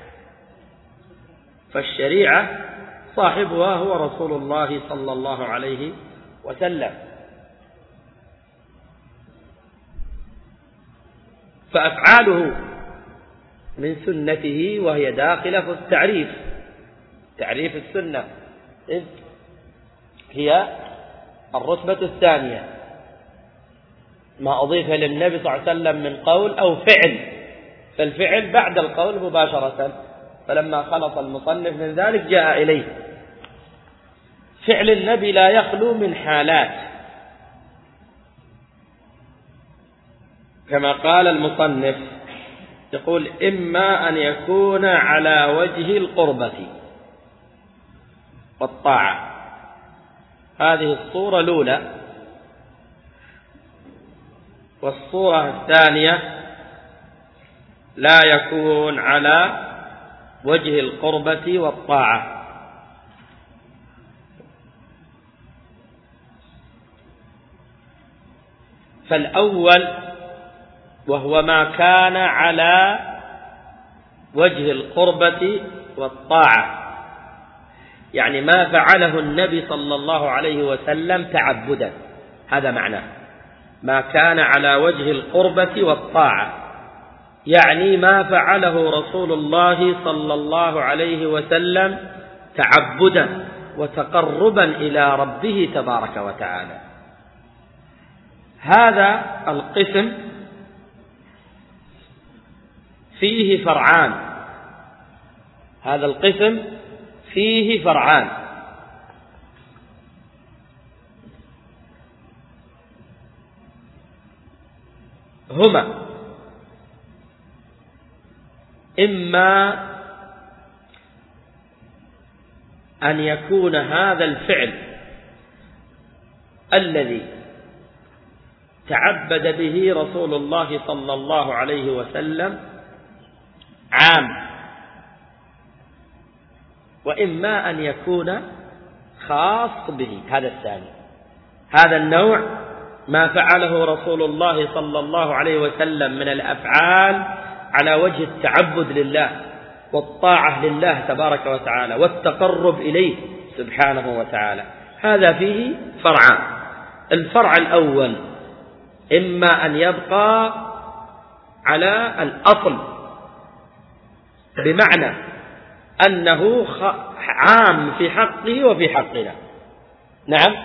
فالشريعة صاحبها هو رسول الله صلى الله عليه وسلم. فأفعاله من سنته، وهي داخلة في التعريف، تعريف السنة، إذ هي الرتبة الثانية، ما أضيف للنبي صلى الله عليه وسلم من قول أو فعل، فالفعل بعد القول مباشرة، فلما خلص المصنف من ذلك جاء إليه. فعل النبي لا يخلو من حالات، كما قال المصنف، يقول: إما أن يكون على وجه القربة والطاعة، هذه الصورة الأولى. والصورة الثانية لا يكون على وجه القربة والطاعة. فالأول وهو ما كان على وجه القربة والطاعة، يعني ما فعله النبي صلى الله عليه وسلم تعبدا، هذا معناه ما كان على وجه القربة والطاعة، يعني ما فعله رسول الله صلى الله عليه وسلم تعبدا وتقربا إلى ربه تبارك وتعالى. هذا القسم فيه فرعان، هذا القسم فيه فرعان. هما: إما أن يكون هذا الفعل الذي تعبد به رسول الله صلى الله عليه وسلم عام، وإما أن يكون خاص به، هذا الثاني. هذا النوع ما فعله رسول الله صلى الله عليه وسلم من الأفعال على وجه التعبد لله والطاعة لله تبارك وتعالى والتقرب إليه سبحانه وتعالى، هذا فيه فرعان. الفرع الأول إما أن يبقى على الأصل، بمعنى أنه عام في حقه وفي حقنا، نعم،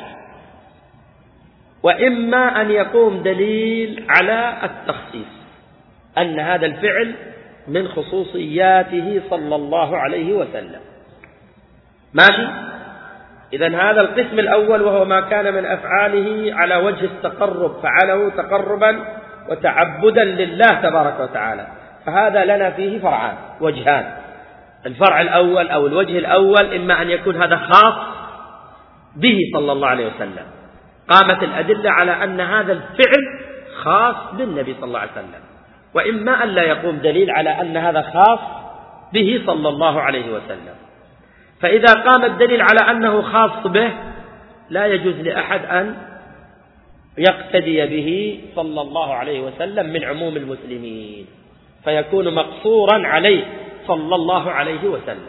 وإما أن يقوم دليل على التخصيص، أن هذا الفعل من خصوصياته صلى الله عليه وسلم. ماشي؟ إذن هذا القسم الأول وهو ما كان من أفعاله على وجه التقرب، فعله تقربا وتعبدا لله تبارك وتعالى، فهذا لنا فيه فرعان وجهان. الفرع الأول أو الوجه الأول إما أن يكون هذا خاص به صلى الله عليه وسلم، قامت الأدلة على أن هذا الفعل خاص بالنبي صلى الله عليه وسلم، وإما أن لا يقوم دليل على أن هذا خاص به صلى الله عليه وسلم. فإذا قام الدليل على أنه خاص به لا يجوز لأحد أن يقتدي به صلى الله عليه وسلم من عموم المسلمين، فيكون مقصورا عليه صلى الله عليه وسلم.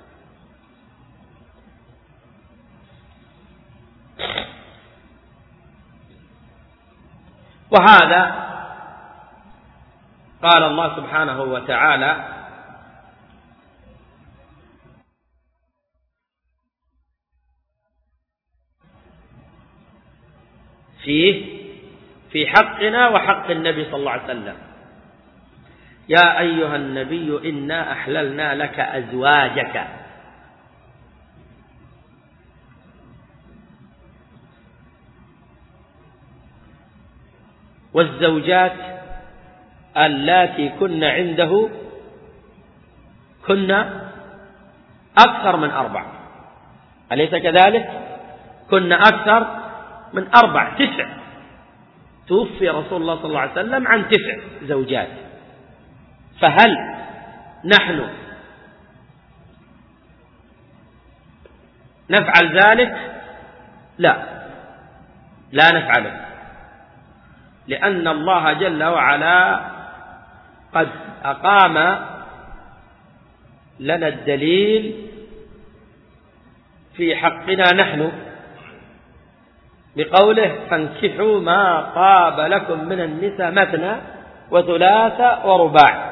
وهذا قال الله سبحانه وتعالى في حقنا وحق النبي صلى الله عليه وسلم: يا أيها النبي إنا أحللنا لك أزواجك والزوجات اللاتي كن عنده كن أكثر من 4، أليس كذلك؟ كن أكثر من 4، 9. توفي رسول الله صلى الله عليه وسلم عن 9 زوجات، فهل نحن نفعل ذلك؟ لا نفعله، لأن الله جل وعلا قد أقام لنا الدليل في حقنا نحن بقوله: فانكحوا ما طاب لكم من النساء مثنى وثلاث ورباع،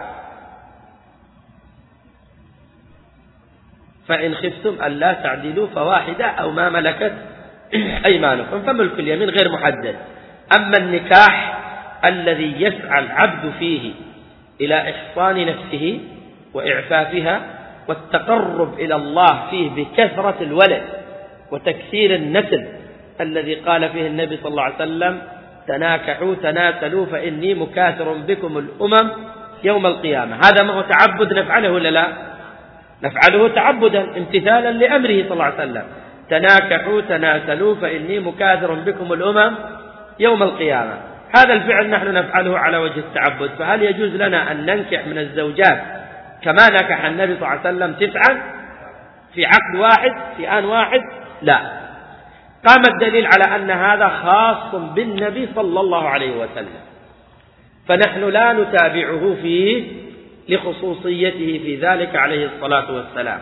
فإن خفتم ألا تعدلوا فواحدة أو ما ملكت أيمانكم، فملك اليمين غير محدد. أما النكاح الذي يسعى العبد فيه إلى إحصان نفسه وإعفافها والتقرب إلى الله فيه بكثرة الولد وتكثير النسل، الذي قال فيه النبي صلى الله عليه وسلم: تناكحوا تناسلوا فإني مكاثر بكم الأمم يوم القيامة. هذا ما هو تعبد نفعله ولا لا؟ نفعله تعبدا امتثالا لأمره صلى الله عليه وسلم: تناكحوا تناسلوا فإني مكاثر بكم الأمم يوم القيامة. هذا الفعل نحن نفعله على وجه التعبد، فهل يجوز لنا أن ننكح من الزوجات كما نكح النبي صلى الله عليه وسلم 9 في عقد واحد في آن واحد؟ لا. قام الدليل على أن هذا خاص بالنبي صلى الله عليه وسلم، فنحن لا نتابعه فيه لخصوصيته في ذلك عليه الصلاة والسلام،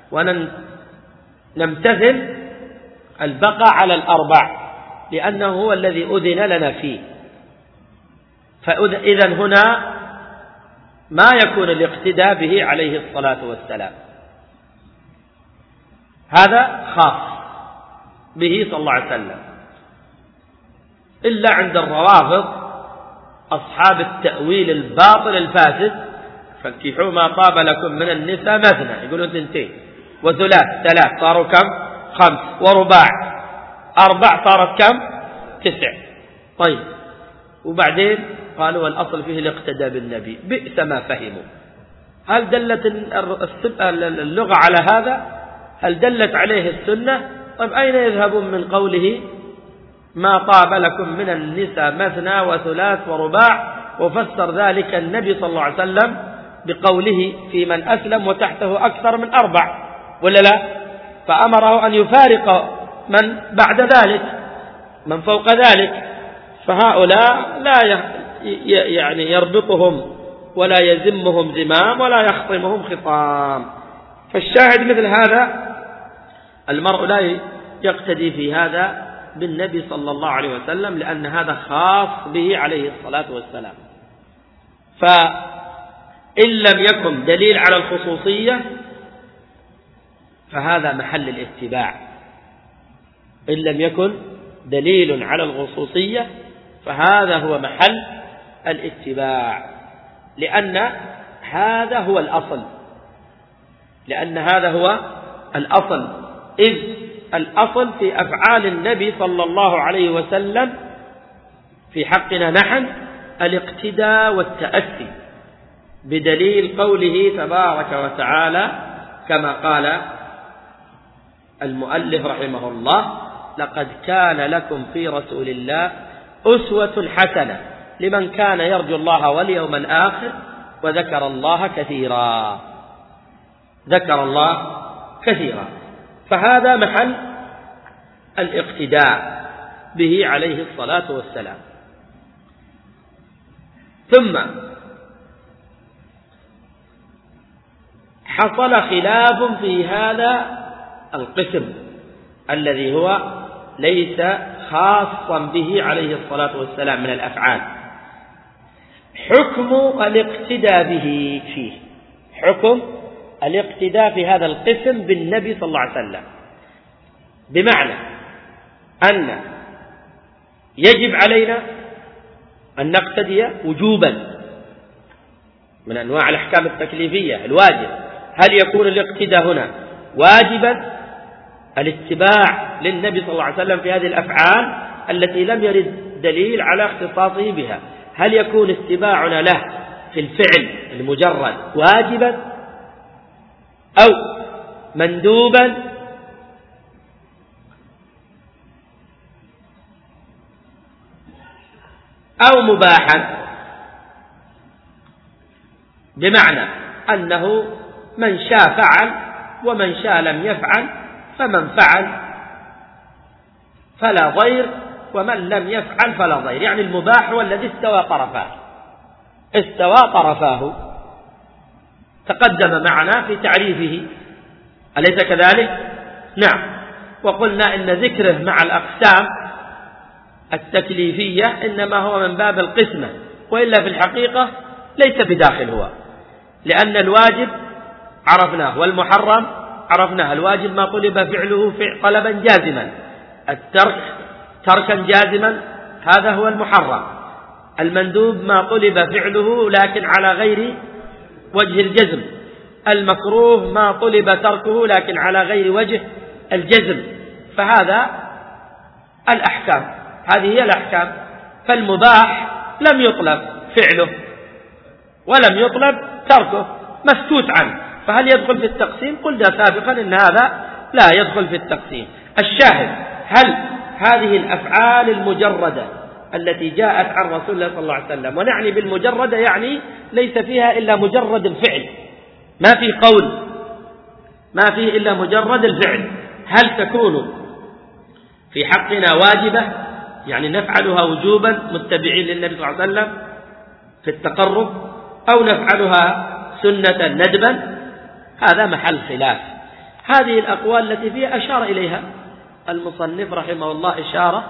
ونمتثل البقاء على 4 لأنه هو الذي أذن لنا فيه. فإذن هنا ما يكون الاقتداء به عليه الصلاة والسلام، هذا خاص به صلى الله عليه وسلم، إلا عند الروافض أصحاب التأويل الباطل الفاسد: فانكحوا ما طاب لكم من النساء مثنى، يقولون 2 وثلاث، 3 صاروا كم؟ 5، ورباع 4 صارت كم؟ 9. طيب، وبعدين قالوا والأصل فيه الاقتداء بالنبي. بئس ما فهموا. هل دلت اللغة على هذا؟ هل دلت عليه السنة؟ طيب أين يذهبون من قوله ما طاب لكم من النساء مثنى وثلاث ورباع، وفسر ذلك النبي صلى الله عليه وسلم بقوله في من أسلم وتحته أكثر من 4 ولا لا؟ فأمره أن يفارق من بعد ذلك، من فوق ذلك. فهؤلاء لا يعني يربطهم ولا يزمهم زمام ولا يخطمهم خطام. فالشاهد مثل هذا المرء لا يقتدي في هذا بالنبي صلى الله عليه وسلم، لأن هذا خاص به عليه الصلاة والسلام. فإن لم يكن دليل على الخصوصية فهذا محل الاتباع. إن لم يكن دليل على الخصوصية فهذا هو محل الاتباع، لأن هذا هو الأصل، إذ الأصل في أفعال النبي صلى الله عليه وسلم في حقنا نحن الاقتداء والتأسي بدليل قوله تبارك وتعالى كما قال المؤلف رحمه الله: لقد كان لكم في رسول الله أسوة حسنة لمن كان يرجو الله واليوم الآخر وذكر الله كثيرا. ذكر الله كثيرا، فهذا محل الاقتداء به عليه الصلاة والسلام. ثم حصل خلاف في هذا القسم الذي هو ليس خاصا به عليه الصلاة والسلام من الأفعال. حكم الاقتداء به فيه، حكم الاقتداء في هذا القسم بالنبي صلى الله عليه وسلم، بمعنى أن يجب علينا أن نقتدي وجوبا من أنواع الأحكام التكليفية الواجب. هل يكون الاقتداء هنا واجبا الاتباع للنبي صلى الله عليه وسلم في هذه الأفعال التي لم يرد دليل على اختصاصه بها؟ هل يكون اتباعنا له في الفعل المجرد واجبا أو مندوبا أو مباحا؟ بمعنى أنه من شاء فعل ومن شاء لم يفعل، فمن فعل فلا ضير ومن لم يفعل فلا ضير. يعني المباح هو الذي استوى طرفاه تقدم معنا في تعريفه، أليس كذلك؟ نعم. وقلنا إن ذكره مع الأقسام التكليفية إنما هو من باب القسمة، وإلا في الحقيقة ليس بداخل هو، لأن الواجب عرفناه والمحرم عرفناه. الواجب ما طلب فعله طلبا جازما، الترك تركا جازما، هذا هو المحرم. المندوب ما طلب فعله لكن على غير وجه الجزم. المكروه ما طلب تركه لكن على غير وجه الجزم. فهذا الأحكام، هذه هي الأحكام. فالمباح لم يطلب فعله ولم يطلب تركه، مسكوت عنه، فهل يدخل في التقسيم؟ قلنا سابقا إن هذا لا يدخل في التقسيم. الشاهد: هل هذه الأفعال المجردة التي جاءت عن رسول الله صلى الله عليه وسلم، ونعني بالمجردة يعني ليس فيها إلا مجرد الفعل، ما في قول، ما فيه إلا مجرد الفعل، هل تكون في حقنا واجبة يعني نفعلها وجوبا متبعين للنبي صلى الله عليه وسلم في التقرب، أو نفعلها سنة ندبا؟ هذا محل خلاف. هذه الأقوال التي فيها أشار إليها المصنف رحمه الله إشارة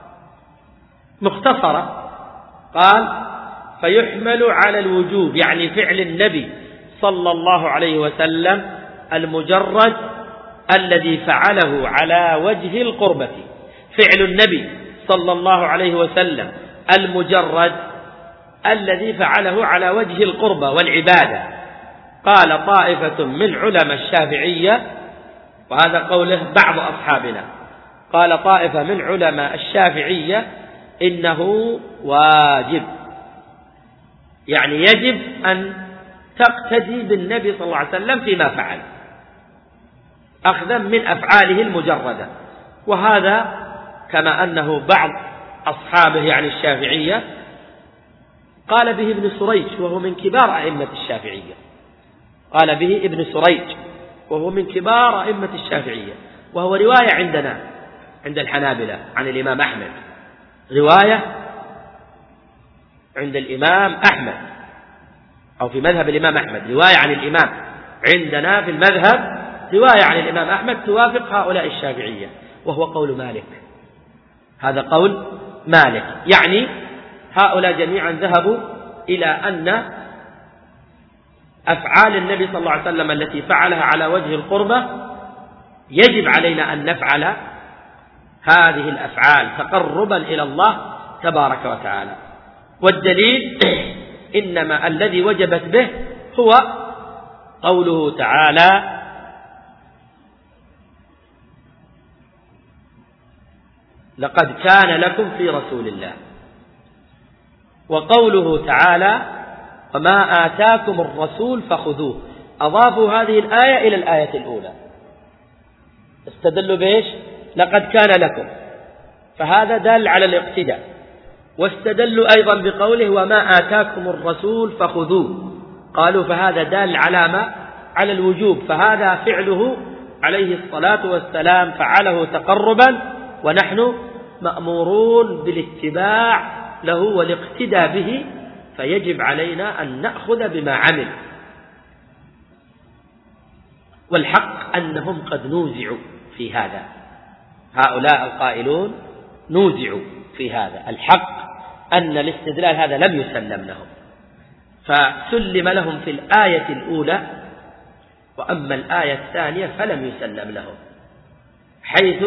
مختصرة، قال: فيحمل على الوجوب، يعني فعل النبي صلى الله عليه وسلم المجرد الذي فعله على وجه القربة. فعل النبي صلى الله عليه وسلم المجرد الذي فعله على وجه القربة والعبادة. قال طائفة من علماء الشافعية، وهذا قوله بعض أصحابنا، قال طائفة من علماء الشافعية إنه واجب، يعني يجب أن تقتدي بالنبي صلى الله عليه وسلم فيما فعل أخذا من أفعاله المجردة. وهذا كما أنه بعض أصحابه يعني الشافعية قال به ابن سريج وهو من كبار أئمة الشافعية، قال به ابن سريج وهو من كبار أئمة الشافعية، وهو رواية عندنا عند الحنابلة عن الإمام أحمد، رواية عند الإمام أحمد أو في مذهب الإمام أحمد، رواية عن الإمام عندنا في المذهب، رواية عن الإمام أحمد توافق هؤلاء الشافعية، وهو قول مالك. هذا قول مالك، يعني هؤلاء جميعا ذهبوا إلى أن أفعال النبي صلى الله عليه وسلم التي فعلها على وجه القربة يجب علينا أن نفعل هذه الأفعال تقربا إلى الله تبارك وتعالى. والدليل إنما الذي وجبت به هو قوله تعالى: لقد كان لكم في رسول الله. وقوله تعالى وما آتاكم الرسول فخذوه، أضافوا هذه الآية إلى الآية الأولى، استدلوا بإيش؟ لقد كان لكم، فهذا دال على الاقتداء. واستدلوا أيضا بقوله وما آتاكم الرسول فخذوه، قالوا فهذا دال على ما؟ على الوجوب، فهذا فعله عليه الصلاة والسلام فعله تقربا، ونحن مأمورون بالاتباع له والاقتداء به، فيجب علينا أن نأخذ بما عمل. والحق أنهم قد نوزعوا في هذا، هؤلاء القائلون نوزعوا في هذا. الحق أن الاستدلال هذا لم يسلم لهم، فسلم لهم في الآية الأولى، وأما الآية الثانية فلم يسلم لهم، حيث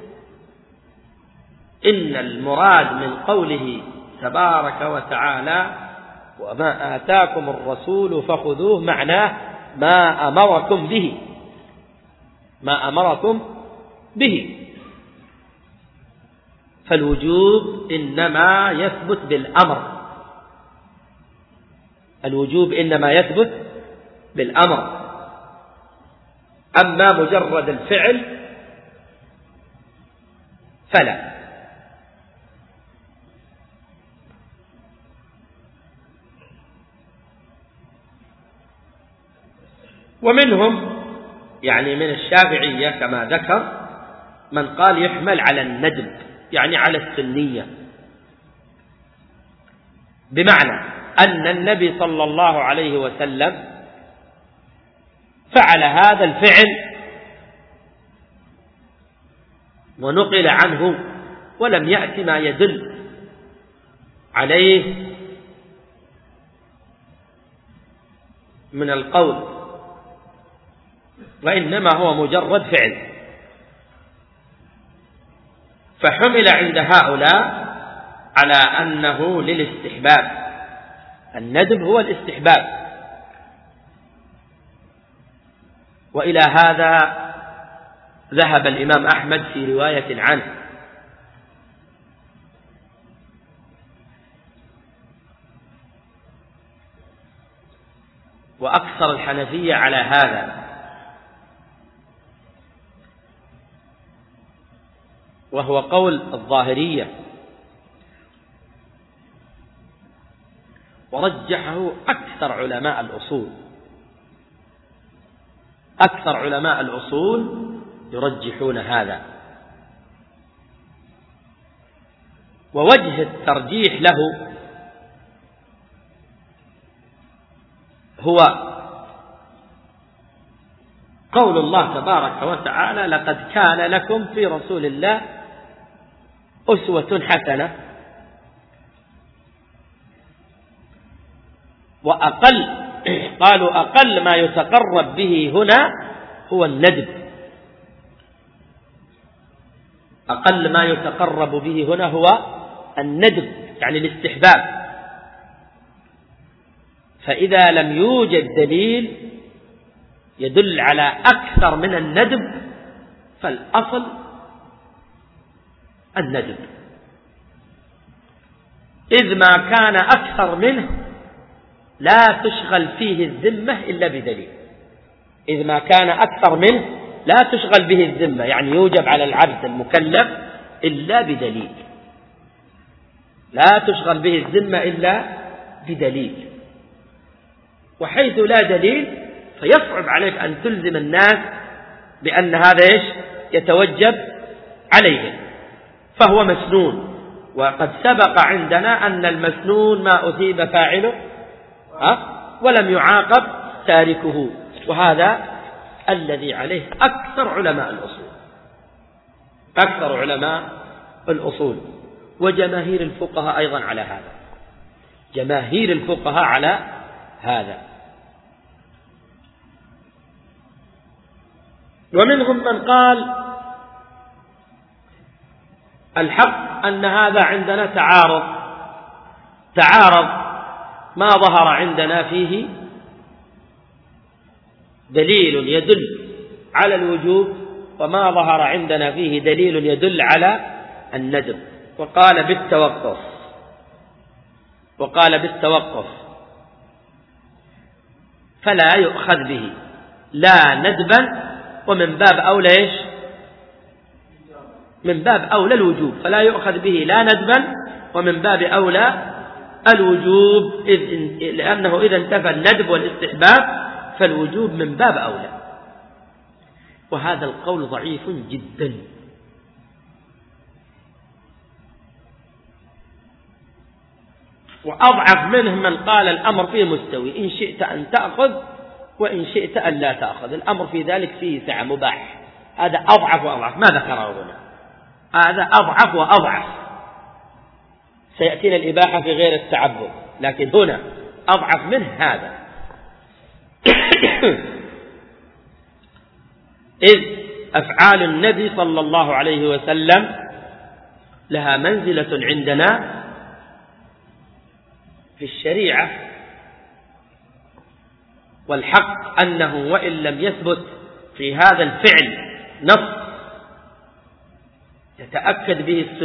إن المراد من قوله تبارك وتعالى وما آتاكم الرسول فخذوه معناه ما أمركم به، ما أمركم به. فالوجوب إنما يثبت بالأمر، الوجوب إنما يثبت بالأمر، أما مجرد الفعل فلا. ومنهم يعني من الشافعية كما ذكر من قال يحمل على الندب، يعني على السنية، بمعنى أن النبي صلى الله عليه وسلم فعل هذا الفعل ونقل عنه ولم يأتي ما يدل عليه من القول، وإنما هو مجرد فعل، فحمل عند هؤلاء على أنه للاستحباب، الندب هو الاستحباب. وإلى هذا ذهب الإمام أحمد في رواية عنه. وأكثر الحنفية على هذا، وهو قول الظاهرية، ورجحه أكثر علماء الأصول، أكثر علماء الأصول يرجحون هذا. ووجه الترجيح له هو قول الله تبارك وتعالى لقد كان لكم في رسول الله أسوة حسنة. قالوا أقل ما يتقرب به هنا هو الندب، أقل ما يتقرب به هنا هو الندب، يعني الاستحباب. فإذا لم يوجد دليل يدل على أكثر من الندب فالأصل الندب، إذ ما كان أكثر منه لا تشغل فيه الذمة إلا بدليل، إذ ما كان أكثر منه لا تشغل به الذمة، يعني يوجب على العبد المكلف إلا بدليل، لا تشغل به الذمة إلا بدليل. وحيث لا دليل فيصعب عليك أن تلزم الناس بأن هذا إيش يتوجب عليهم، فهو مسنون. وقد سبق عندنا أن المسنون ما أثيب فاعله ولم يعاقب تاركه، وهذا الذي عليه أكثر علماء الأصول، أكثر علماء الأصول، وجماهير الفقهاء أيضا على هذا، جماهير الفقهاء على هذا. ومنهم من قال الحق أن هذا عندنا تعارض ما ظهر عندنا فيه دليل يدل على الوجوب، وما ظهر عندنا فيه دليل يدل على الندب، وقال بالتوقف فلا يؤخذ به لا ندبا، ومن باب أولى إيش؟ من باب أولى الوجوب، فلا يؤخذ به لا ندبا ومن باب أولى الوجوب، لأنه إذا انتفى الندب والاستحباب فالوجوب من باب أولى. وهذا القول ضعيف جدا. وأضعف منه من قال الأمر فيه مستوي، إن شئت أن تأخذ وإن شئت أن لا تأخذ، الأمر في ذلك فيه سعة مباح. هذا أضعف وأضعف، ما ذكره هنا، هذا أضعف وأضعف. سيأتينا الإباحة في غير التعبد، لكن هنا أضعف منه هذا. إذ أفعال النبي صلى الله عليه وسلم لها منزلة عندنا في الشريعة، والحق أنه وإن لم يثبت في هذا الفعل نص تتأكد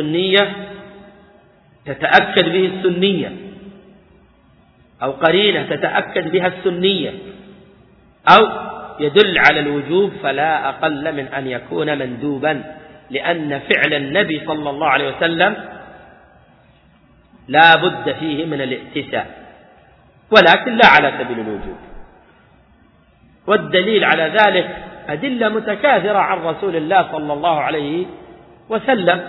به السنية أو قرينة تتأكد بها السنية أو يدل على الوجوب، فلا أقل من أن يكون مندوبا، لأن فعل النبي صلى الله عليه وسلم لا بد فيه من الائتساء، ولكن لا على سبيل الوجوب. والدليل على ذلك أدلة متكاثرة عن رسول الله صلى الله عليه وسلم.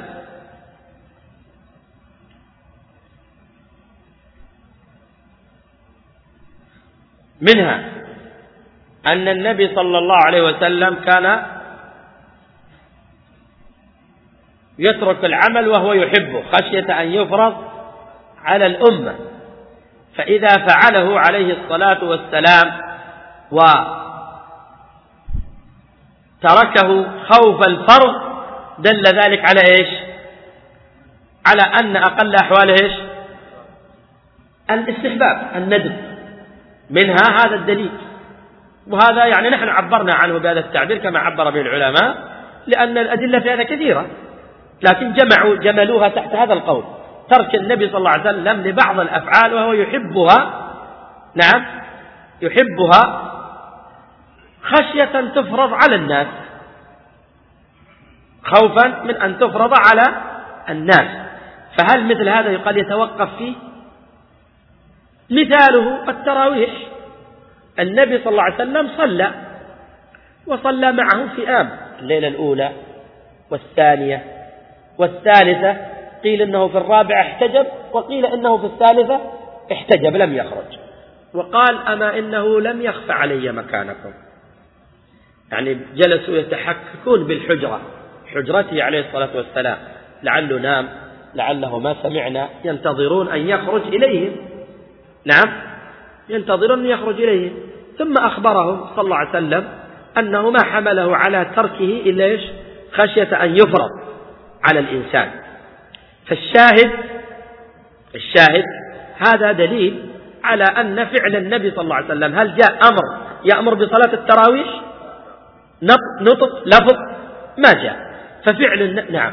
منها أن النبي صلى الله عليه وسلم كان يترك العمل وهو يحبه خشية أن يفرض على الأمة، فإذا فعله عليه الصلاة والسلام وتركه خوف الفرض دل ذلك على إيش؟ على أن أقل أحواله إيش؟ الاستحباب، الندب. منها هذا الدليل، وهذا يعني نحن عبرنا عنه بهذا التعبير كما عبر به العلماء، لأن الأدلة في هذا كثيرة، لكن جملوها تحت هذا القول: ترك النبي صلى الله عليه وسلم لبعض الأفعال وهو يحبها، نعم يحبها خشية تفرض على الناس، خوفا من أن تفرض على الناس. فهل مثل هذا يقال يتوقف فيه؟ مثاله التراويح، النبي صلى الله عليه وسلم وصلى معهم فئام، الليلة الأولى والثانية والثالثة، قيل إنه في الرابعة احتجب، وقيل إنه في الثالثة احتجب لم يخرج، وقال: أما إنه لم يخف علي مكانكم، يعني جلسوا يتحككون بالحجرة، حجرته عليه الصلاة والسلام، لعله نام، لعله ما سمعنا، ينتظرون أن يخرج إليهم، نعم ينتظرون أن يخرج إليهم. ثم أخبرهم صلى الله عليه وسلم أنه ما حمله على تركه إلا إيش؟ خشية أن يفرض على الإنسان. فالشاهد هذا دليل على أن فعل النبي صلى الله عليه وسلم، هل جاء أمر يأمر بصلاة التراويح نطق لفظ؟ ما جاء. ففعل نعم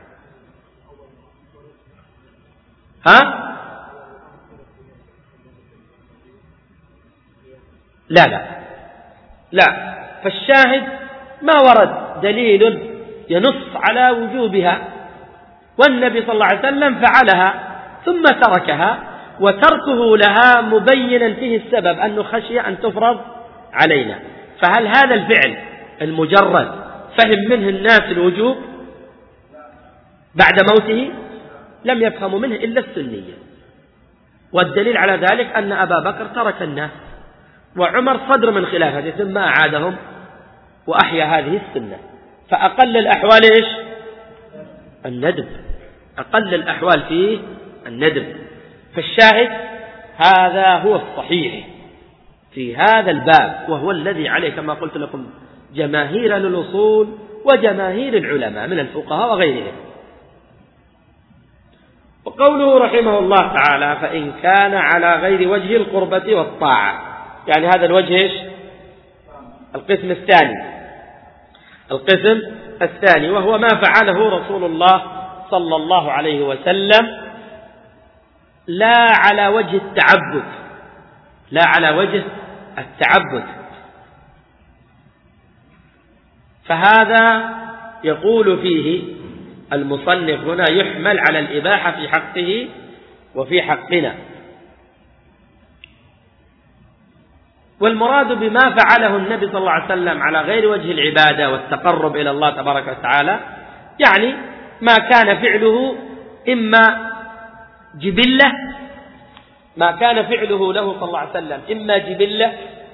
لا. فالشاهد ما ورد دليل ينص على وجوبها، والنبي صلى الله عليه وسلم فعلها ثم تركها، وتركه لها مبينا فيه السبب أنه خشي أن تفرض علينا. فهل هذا الفعل المجرد فهم منه الناس الوجوب بعد موته؟ لم يفهموا منه إلا السنية. والدليل على ذلك أن أبا بكر ترك الناس، وعمر صدر من خلافته ثم أعادهم وأحيا هذه السنة. فأقل الأحوال إيش؟ الندب، أقل الأحوال فيه الندب. فالشاهد هذا هو الصحيح في هذا الباب، وهو الذي عليه كما قلت لكم جماهير الأصول وجماهير العلماء من الفقهاء وغيرهم. وقوله رحمه الله تعالى: فإن كان على غير وجه القربة والطاعة، يعني هذا الوجه إيش؟ القسم الثاني، وهو ما فعله رسول الله صلى الله عليه وسلم لا على وجه التعبد، لا على وجه التعبد. فهذا يقول فيه المصنف هنا يحمل على الإباحة في حقه وفي حقنا. والمراد بما فعله النبي صلى الله عليه وسلم على غير وجه العبادة والتقرب إلى الله تبارك وتعالى، يعني ما كان فعله إما جبلة، ما كان فعله له صلى الله عليه وسلم إما جبلة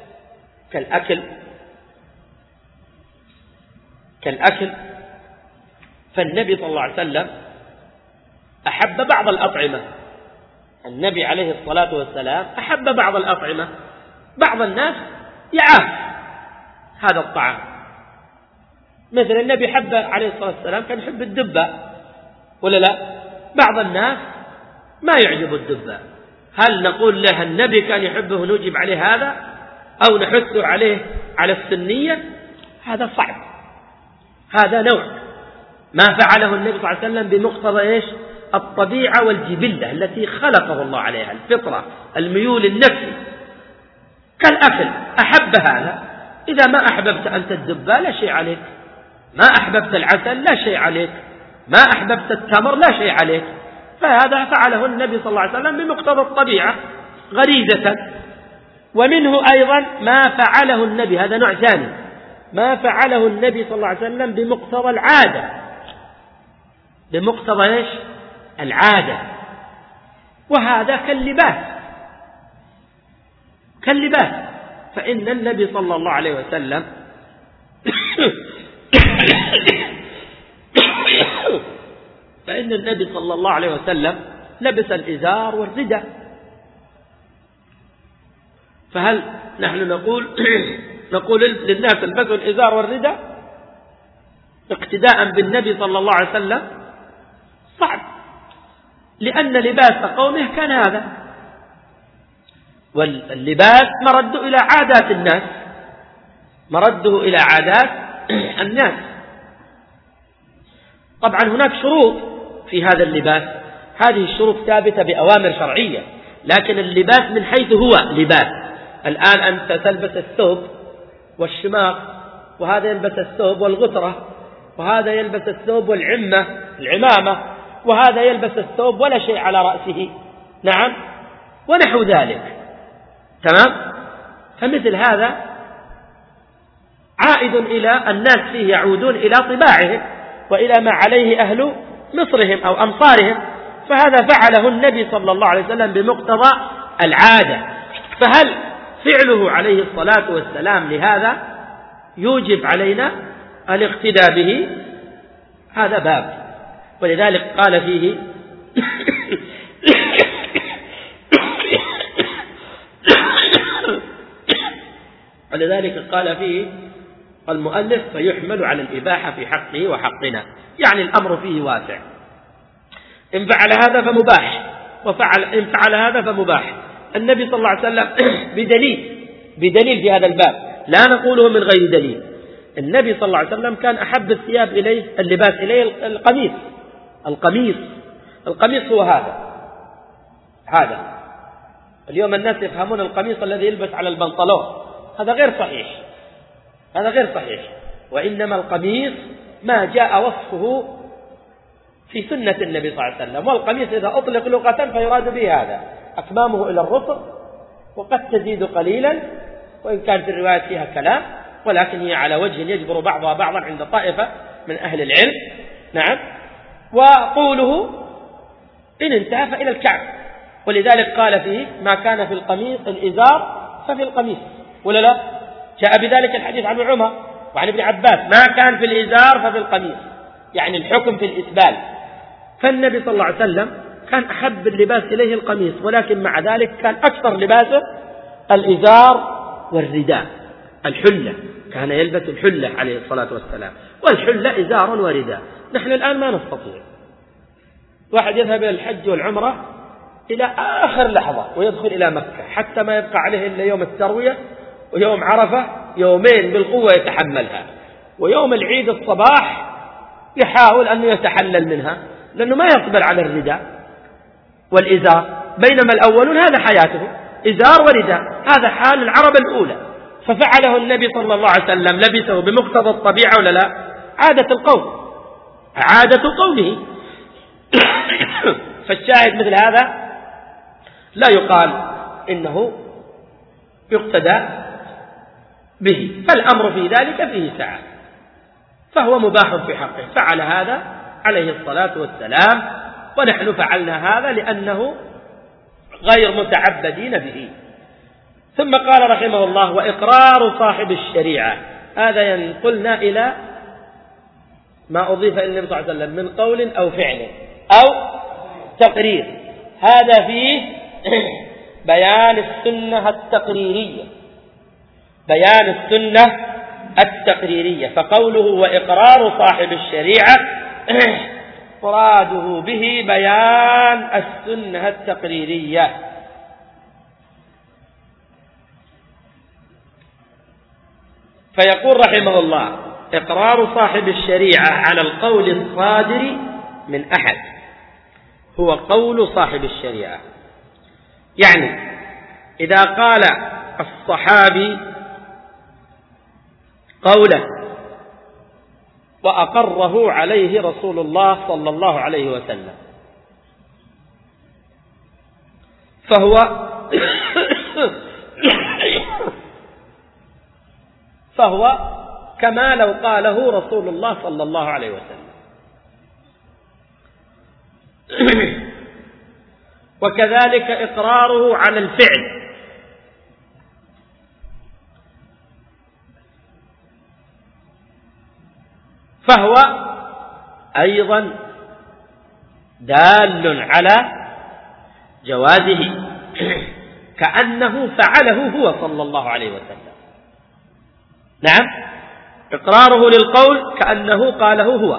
كالأكل، فالنبي صلى الله عليه وسلم أحب بعض الأطعمة، النبي عليه الصلاة والسلام أحب بعض الأطعمة. بعض الناس يعاف هذا الطعام، مثل النبي حب عليه الصلاة والسلام كان يحب الدبة ولا لا؟ بعض الناس ما يعجب الدبة، هل نقول له النبي كان يحبه نجيب عليه هذا أو نحثه عليه على السنية؟ هذا صعب، هذا نوع ما فعله النبي صلى الله عليه وسلم بمقتضى إيش؟ الطبيعة والجبلة التي خلقه الله عليها، الفطرة، الميول النفسي كالأكل. أحب هذا، إذا ما أحببت أنت الدبة لا شيء عليك، ما أحببت العسل لا شيء عليك، ما أحببت التمر لا شيء عليك. فهذا فعله النبي صلى الله عليه وسلم بمقتضى الطبيعة غريزة. ومنه أيضا ما فعله النبي، هذا نوع ثاني، ما فعله النبي صلى الله عليه وسلم بمقتضى العادة، بمقتضى إيش؟ العادة. وهذا كاللباس، فإن النبي صلى الله عليه وسلم فإن النبي صلى الله عليه وسلم لبس الإزار والرداء، فهل نحن نقول للناس البسوا الإزار والرداء اقتداء بالنبي صلى الله عليه وسلم؟ صعب، لأن لباس قومه كان هذا، واللباس مرده إلى عادات الناس، مرده إلى عادات الناس. طبعا هناك شروط في هذا اللباس، هذه الشروط ثابتة بأوامر شرعية، لكن اللباس من حيث هو لباس، الآن أنت تلبس الثوب والشماغ، وهذا يلبس الثوب والغترة، وهذا يلبس الثوب العمامة، وهذا يلبس الثوب ولا شيء على رأسه، نعم، ونحو ذلك، تمام. فمثل هذا عائد إلى الناس فيه، يعودون إلى طباعهم وإلى ما عليه أهل مصرهم أو أمصارهم، فهذا فعله النبي صلى الله عليه وسلم بمقتضى العادة. فهل فعله عليه الصلاة والسلام لهذا يوجب علينا الاقتداء به؟ هذا باب، ولذلك قال فيه المؤلف فيحمل على الإباحة في حقه وحقنا، يعني الأمر فيه واسع، إن فعل هذا فمباح، إن فعل هذا فمباح. النبي صلى الله عليه وسلم بدليل في هذا الباب، لا نقوله من غير دليل. النبي صلى الله عليه وسلم كان أحب الثياب إليه، اللباس إليه القميص هو هذا. اليوم الناس يفهمون القميص الذي يلبس على البنطلون، هذا غير صحيح، وإنما القميص ما جاء وصفه في سنة النبي صلى الله عليه وسلم. والقميص إذا أطلق لغة فيراد به هذا، أكمامه إلى الركب، وقد تزيد قليلا، وإن كان في الرواية فيها كلام، ولكن هي على وجه يجبر بعضها بعضا عند طائفة من أهل العلم، نعم. وقوله إن انتهى فإلى الكعب، ولذلك قال فيه ما كان في القميص الإزار ففي القميص، ولا لا؟ جاء بذلك الحديث عن عمر وعن ابن عباس، ما كان في الإزار ففي القميص، يعني الحكم في الإسبال. فالنبي صلى الله عليه وسلم كان أحب اللباس إليه القميص، ولكن مع ذلك كان أكثر لباسه الإزار والرداء، الحلة، كان يلبس الحلة عليه الصلاة والسلام، والحلة إزار ورداء. نحن الآن ما نستطيع، واحد يذهب إلى الحج والعمرة إلى آخر لحظة ويدخل إلى مكة، حتى ما يبقى عليه إلا يوم التروية ويوم عرفة، يومين بالقوة يتحملها، ويوم العيد الصباح يحاول أن يتحلل منها، لأنه ما يصبر على الرداء والإزار، بينما الأولون هذا حياته إزار ورداء، هذا حال العرب الأولى، ففعله النبي صلى الله عليه وسلم لبسه بمقتضى الطبيعة ولا لا؟ عادة القوم، عادة قومه. فالشاهد مثل هذا لا يقال إنه يقتدى به، فالأمر في ذلك فيه سعة، فهو مباح في حقه، فعل هذا عليه الصلاة والسلام، ونحن فعلنا هذا لأنه غير متعبدين به. ثم قال رحمه الله: وإقرار صاحب الشريعة، هذا ينقلنا إلى ما أضيف إلى النبي صلى الله عليه وسلم من قول أو فعل أو تقرير، هذا فيه بيان السنة التقريرية، بيان السنة التقريرية. فقوله وإقرار صاحب الشريعة مراده به بيان السنة التقريرية. فيقول رحمه الله: إقرار صاحب الشريعة على القول الصادر من أحد هو قول صاحب الشريعة. يعني إذا قال الصحابي قولا وأقره عليه رسول الله صلى الله عليه وسلم، فهو كما لو قاله رسول الله صلى الله عليه وسلم. وكذلك إقراره على الفعل، فهو أيضا دال على جوازه، كأنه فعله هو صلى الله عليه وسلم. نعم، إقراره للقول كأنه قاله هو.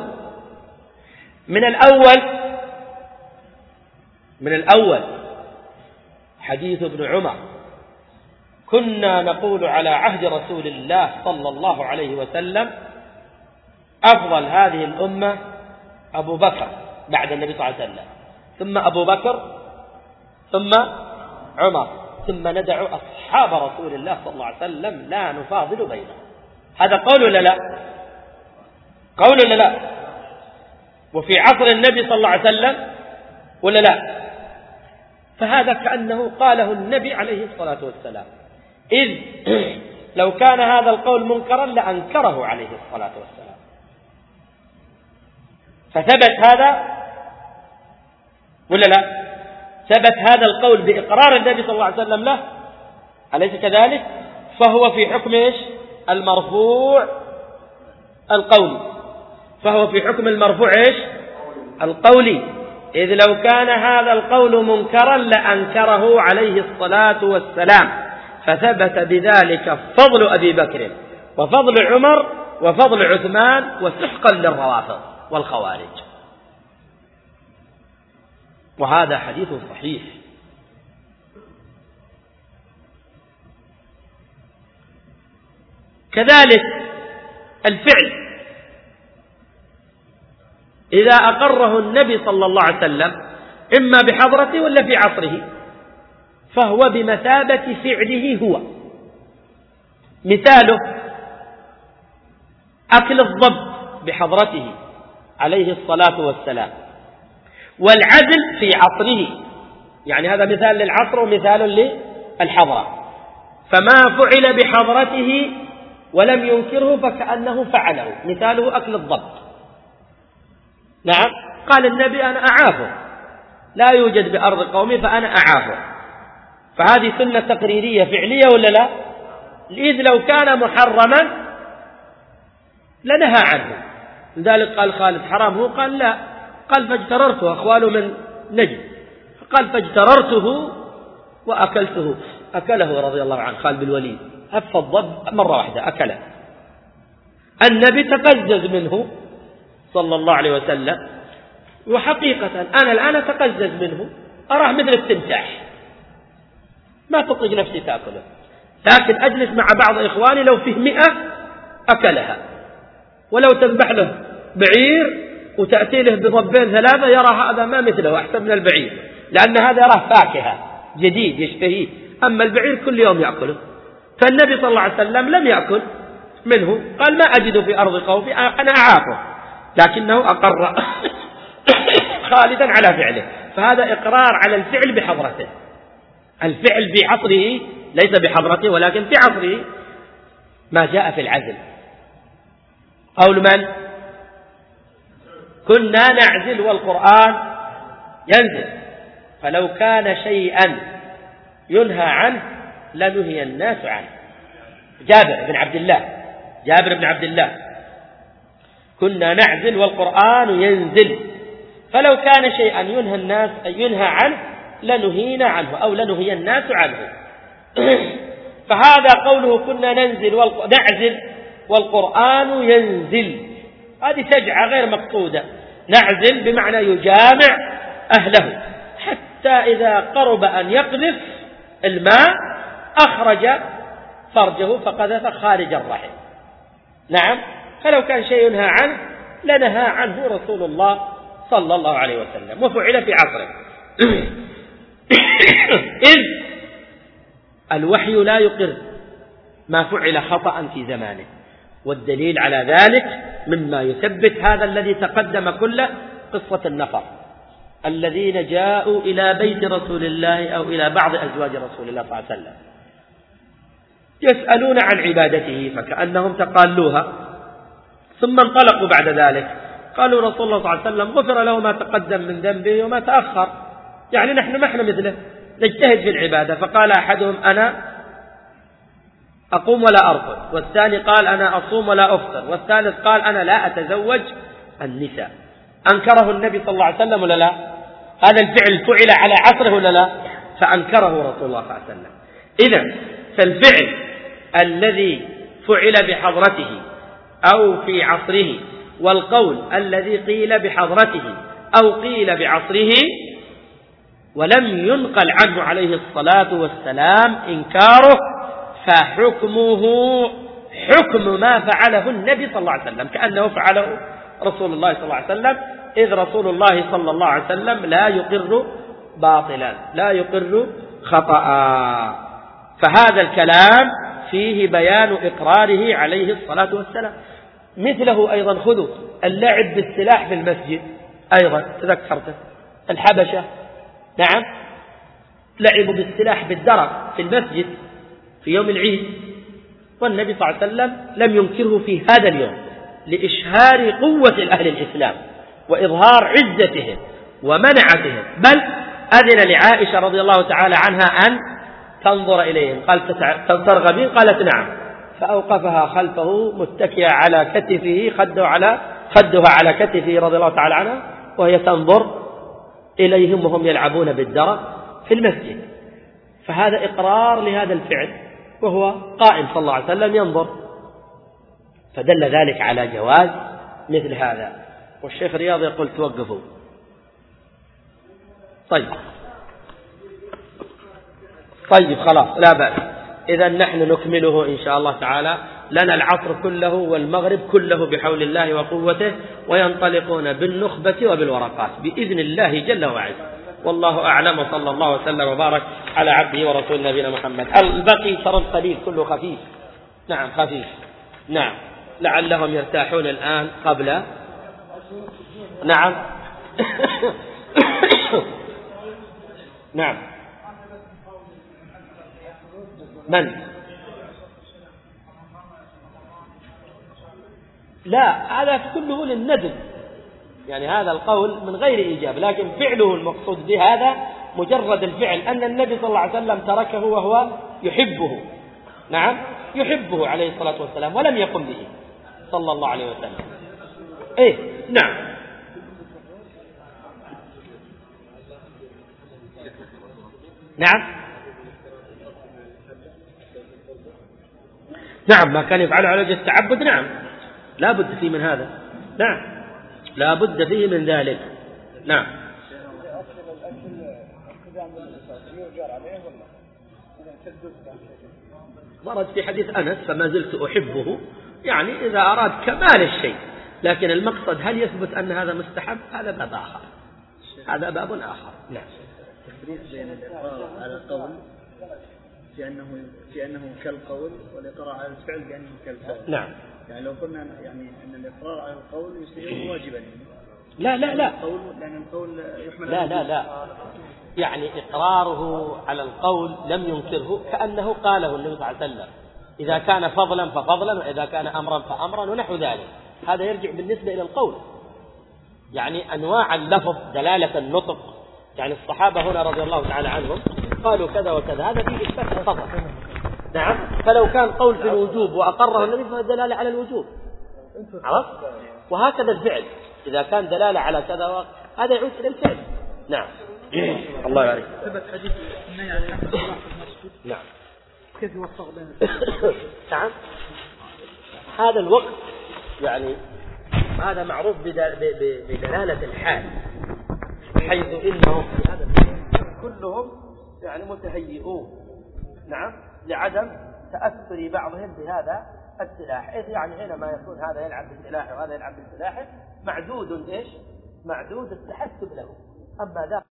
من الأول حديث ابن عمر: كنا نقول على عهد رسول الله صلى الله عليه وسلم أفضل هذه الأمة أبو بكر بعد النبي صلى الله عليه وسلم، ثم أبو بكر، ثم عمر، ثم ندع أصحاب رسول الله صلى الله عليه وسلم لا نفاضل بينهم. هذا قول ولا لا؟ قول ولا لا؟ وفي عصر النبي صلى الله عليه وسلم ولا لا؟ فهذا كأنه قاله النبي عليه الصلاة والسلام، إذ لو كان هذا القول منكرا لأنكره عليه الصلاة والسلام. فثبت هذا ولا لا؟ ثبت هذا القول بإقرار النبي صلى الله عليه وسلم له، أليس كذلك؟ فهو في حكم إيش؟ المرفوع القولي، فهو في حكم المرفوع إيش؟ القولي، إذ لو كان هذا القول منكرا لأنكره عليه الصلاة والسلام، فثبت بذلك فضل أبي بكر وفضل عمر وفضل عثمان وسحقا للروافض والخوارج. وهذا حديث صحيح. كذلك الفعل، إذا أقره النبي صلى الله عليه وسلم إما بحضرته ولا في عصره، فهو بمثابة فعله هو. مثاله أكل الضب بحضرته عليه الصلاة والسلام، والعزل في عصره، يعني هذا مثال للعصر ومثال للحضرة. فما فعل بحضرته ولم ينكره فكأنه فعله، مثاله أكل الضب. نعم، قال النبي أنا أعافه، لا يوجد بأرض قومي فأنا أعافه، فهذه سنة تقريرية فعلية ولا لا؟ إذ لو كان محرما لنهى عنه، لذلك قال خالد حرام، هو قال لا، قال فاجتررته، أخواله من نجد، قال فاجتررته وأكلته، أكله رضي الله عنه خالد بالوليد، هف الضب مرة واحدة أكله. النبي تقزز منه صلى الله عليه وسلم، وحقيقة أنا الآن أتقزز منه، أراه مثل التمساح، ما تطلق نفسي تأكله، لكن أجلس مع بعض إخواني لو فيه 100 أكلها، ولو تذبح له بعير وتأتي له بضبين ثلاثة يرى هذا ما مثله أحسن من البعير، لأن هذا يراه فاكهة جديد يشتهيه، أما البعير كل يوم يأكله. فالنبي صلى الله عليه وسلم لم يأكل منه، قال ما أجد في أرض قومي أنا أعافه، لكنه أقر خالدا على فعله. فهذا إقرار على الفعل بحضرته، الفعل بعصره ليس بحضرته ولكن في عصره. ما جاء في العزل قول من؟ كنا نعزل والقرآن ينزل، فلو كان شيئا ينهى عنه لنهي الناس عنه. جابر بن عبد الله كنا نعزل والقرآن ينزل، فلو كان شيئا ينهى عنه لنهينا عنه أو لنهي الناس عنه. فهذا قوله كنا نعزل والقرآن ينزل، هذه سجعة غير مقصودة. نعزل بمعنى يجامع أهله، حتى إذا قرب أن يقذف الماء أخرج فرجه فقذف خارج الرحم. نعم، فلو كان شيء ينهى عنه لنهى عنه رسول الله صلى الله عليه وسلم، وفعل في عصره. إذ الوحي لا يقر ما فعل خطأ في زمانه، والدليل على ذلك مما يثبت هذا الذي تقدم كله قصة النفر الذين جاءوا إلى بيت رسول الله أو إلى بعض أزواج رسول الله صلى الله عليه وسلم يسألون عن عبادته فكأنهم تقالوها، ثم انطلقوا بعد ذلك قالوا رسول الله صلى الله عليه وسلم غفر له ما تقدم من ذنبه وما تأخر، يعني نحن ما احنا مثله نجتهد في العبادة. فقال أحدهم أنا أقوم ولا أرقد، والثاني قال أنا أصوم ولا أفطر، والثالث قال أنا لا أتزوج النساء. أنكره النبي صلى الله عليه وسلم ولا لا؟ هذا الفعل فعل على عصره ولا لا؟ فأنكره رسول الله صلى الله عليه وسلم. إذن فالفعل الذي فعل بحضرته أو في عصره، والقول الذي قيل بحضرته أو قيل بعصره ولم ينقل عنه عليه الصلاة والسلام إنكاره، فحكمه حكم ما فعله النبي صلى الله عليه وسلم، كأنه فعله رسول الله صلى الله عليه وسلم، إذ رسول الله صلى الله عليه وسلم لا يقر باطلا، لا يقر خطأ. فهذا الكلام فيه بيان إقراره عليه الصلاة والسلام. مثله أيضا خذوا اللعب بالسلاح في المسجد، أيضا تذكرته الحبشة، نعم لعبوا بالسلاح بالدرع في المسجد في يوم العيد، والنبي صلى الله عليه وسلم لم ينكره في هذا اليوم لإشهار قوة الأهل الإسلام وإظهار عزتهم ومنعتهم، بل أذن لعائشة رضي الله تعالى عنها أن تنظر إليهم، قال ترغبين؟ قالت نعم، فأوقفها خلفه متكئة على كتفه، خدها على كتفه رضي الله تعالى عنها، وهي تنظر إليهم وهم يلعبون بالدرع في المسجد. فهذا إقرار لهذا الفعل وهو قائم صلى الله عليه وسلم ينظر، فدل ذلك على جواز مثل هذا. والشيخ رياض يقول توقفوا. طيب خلاص لا بأس، إذا نحن نكمله إن شاء الله تعالى، لنا العصر كله والمغرب كله بحول الله وقوته، وينطلقون بالنخبة وبالورقات بإذن الله جل وعلا. والله أعلم، وصلى الله وسلم وبارك على عبده ورسول نبينا محمد. البقي ترى القليل كله خفيف، نعم خفيف، نعم لعلهم يرتاحون الآن قبل، نعم نعم. من؟ لا، هذا كله للندب، يعني هذا القول من غير إيجاب، لكن فعله المقصود بهذا مجرد الفعل، أن النبي صلى الله عليه وسلم تركه وهو يحبه، نعم يحبه عليه الصلاة والسلام ولم يقم به صلى الله عليه وسلم. إيه نعم. نعم ما كان يفعله على وجه التعبد، نعم لا بد فيه من هذا، نعم لا بد فيه من ذلك، نعم. ورد في حديث أنس فما زلت أحبه، يعني إذا أراد كمال الشيء، لكن المقصد هل يثبت أن هذا مستحب؟ هذا باب آخر، هذا باب آخر. نعم. التفريق بين الإقرار على القول بأنه كالقول، والإقرار على الفعل بأنه كالفعل. نعم. يعني لو قلنا يعني أن الإقرار على القول يصير واجبا. لا لا لا. لأن القول يحمل. لا. يعني إقراره على القول لم ينكره، كأنه قاله النبي صلى الله عليه وسلم: إذا كان فضلا ففضلا، وإذا كان أمرا فأمرا، ونحو ذلك. هذا يرجع بالنسبة إلى القول. يعني أنواع اللفظ، دلالة النطق، يعني الصحابة هنا رضي الله تعالى عنهم قالوا كذا وكذا، هذا فيه إثبات الفضل. نعم. فلو كان قول في الوجوب وأقره النبي فدلالة على الوجوب، عرفت؟ وهكذا الفعل إذا كان دلالة على كذا هذا يعود إلى الفعل. نعم. الله يبارك. ثبت حديث النهي عن الصلاة في المسجد. نعم. كيف يوفق بين نعم. هذا الوقت يعني هذا معروف بدلالة الحال، حيث إنهم في هذا كلهم يعني متهيئون، نعم، لعدم تأثر بعضهم بهذا السلاح. إذ يعني حينما يكون هذا يلعب بالسلاح وهذا يلعب بالسلاح معدود إيش؟ معدود التحسب له. أما ذا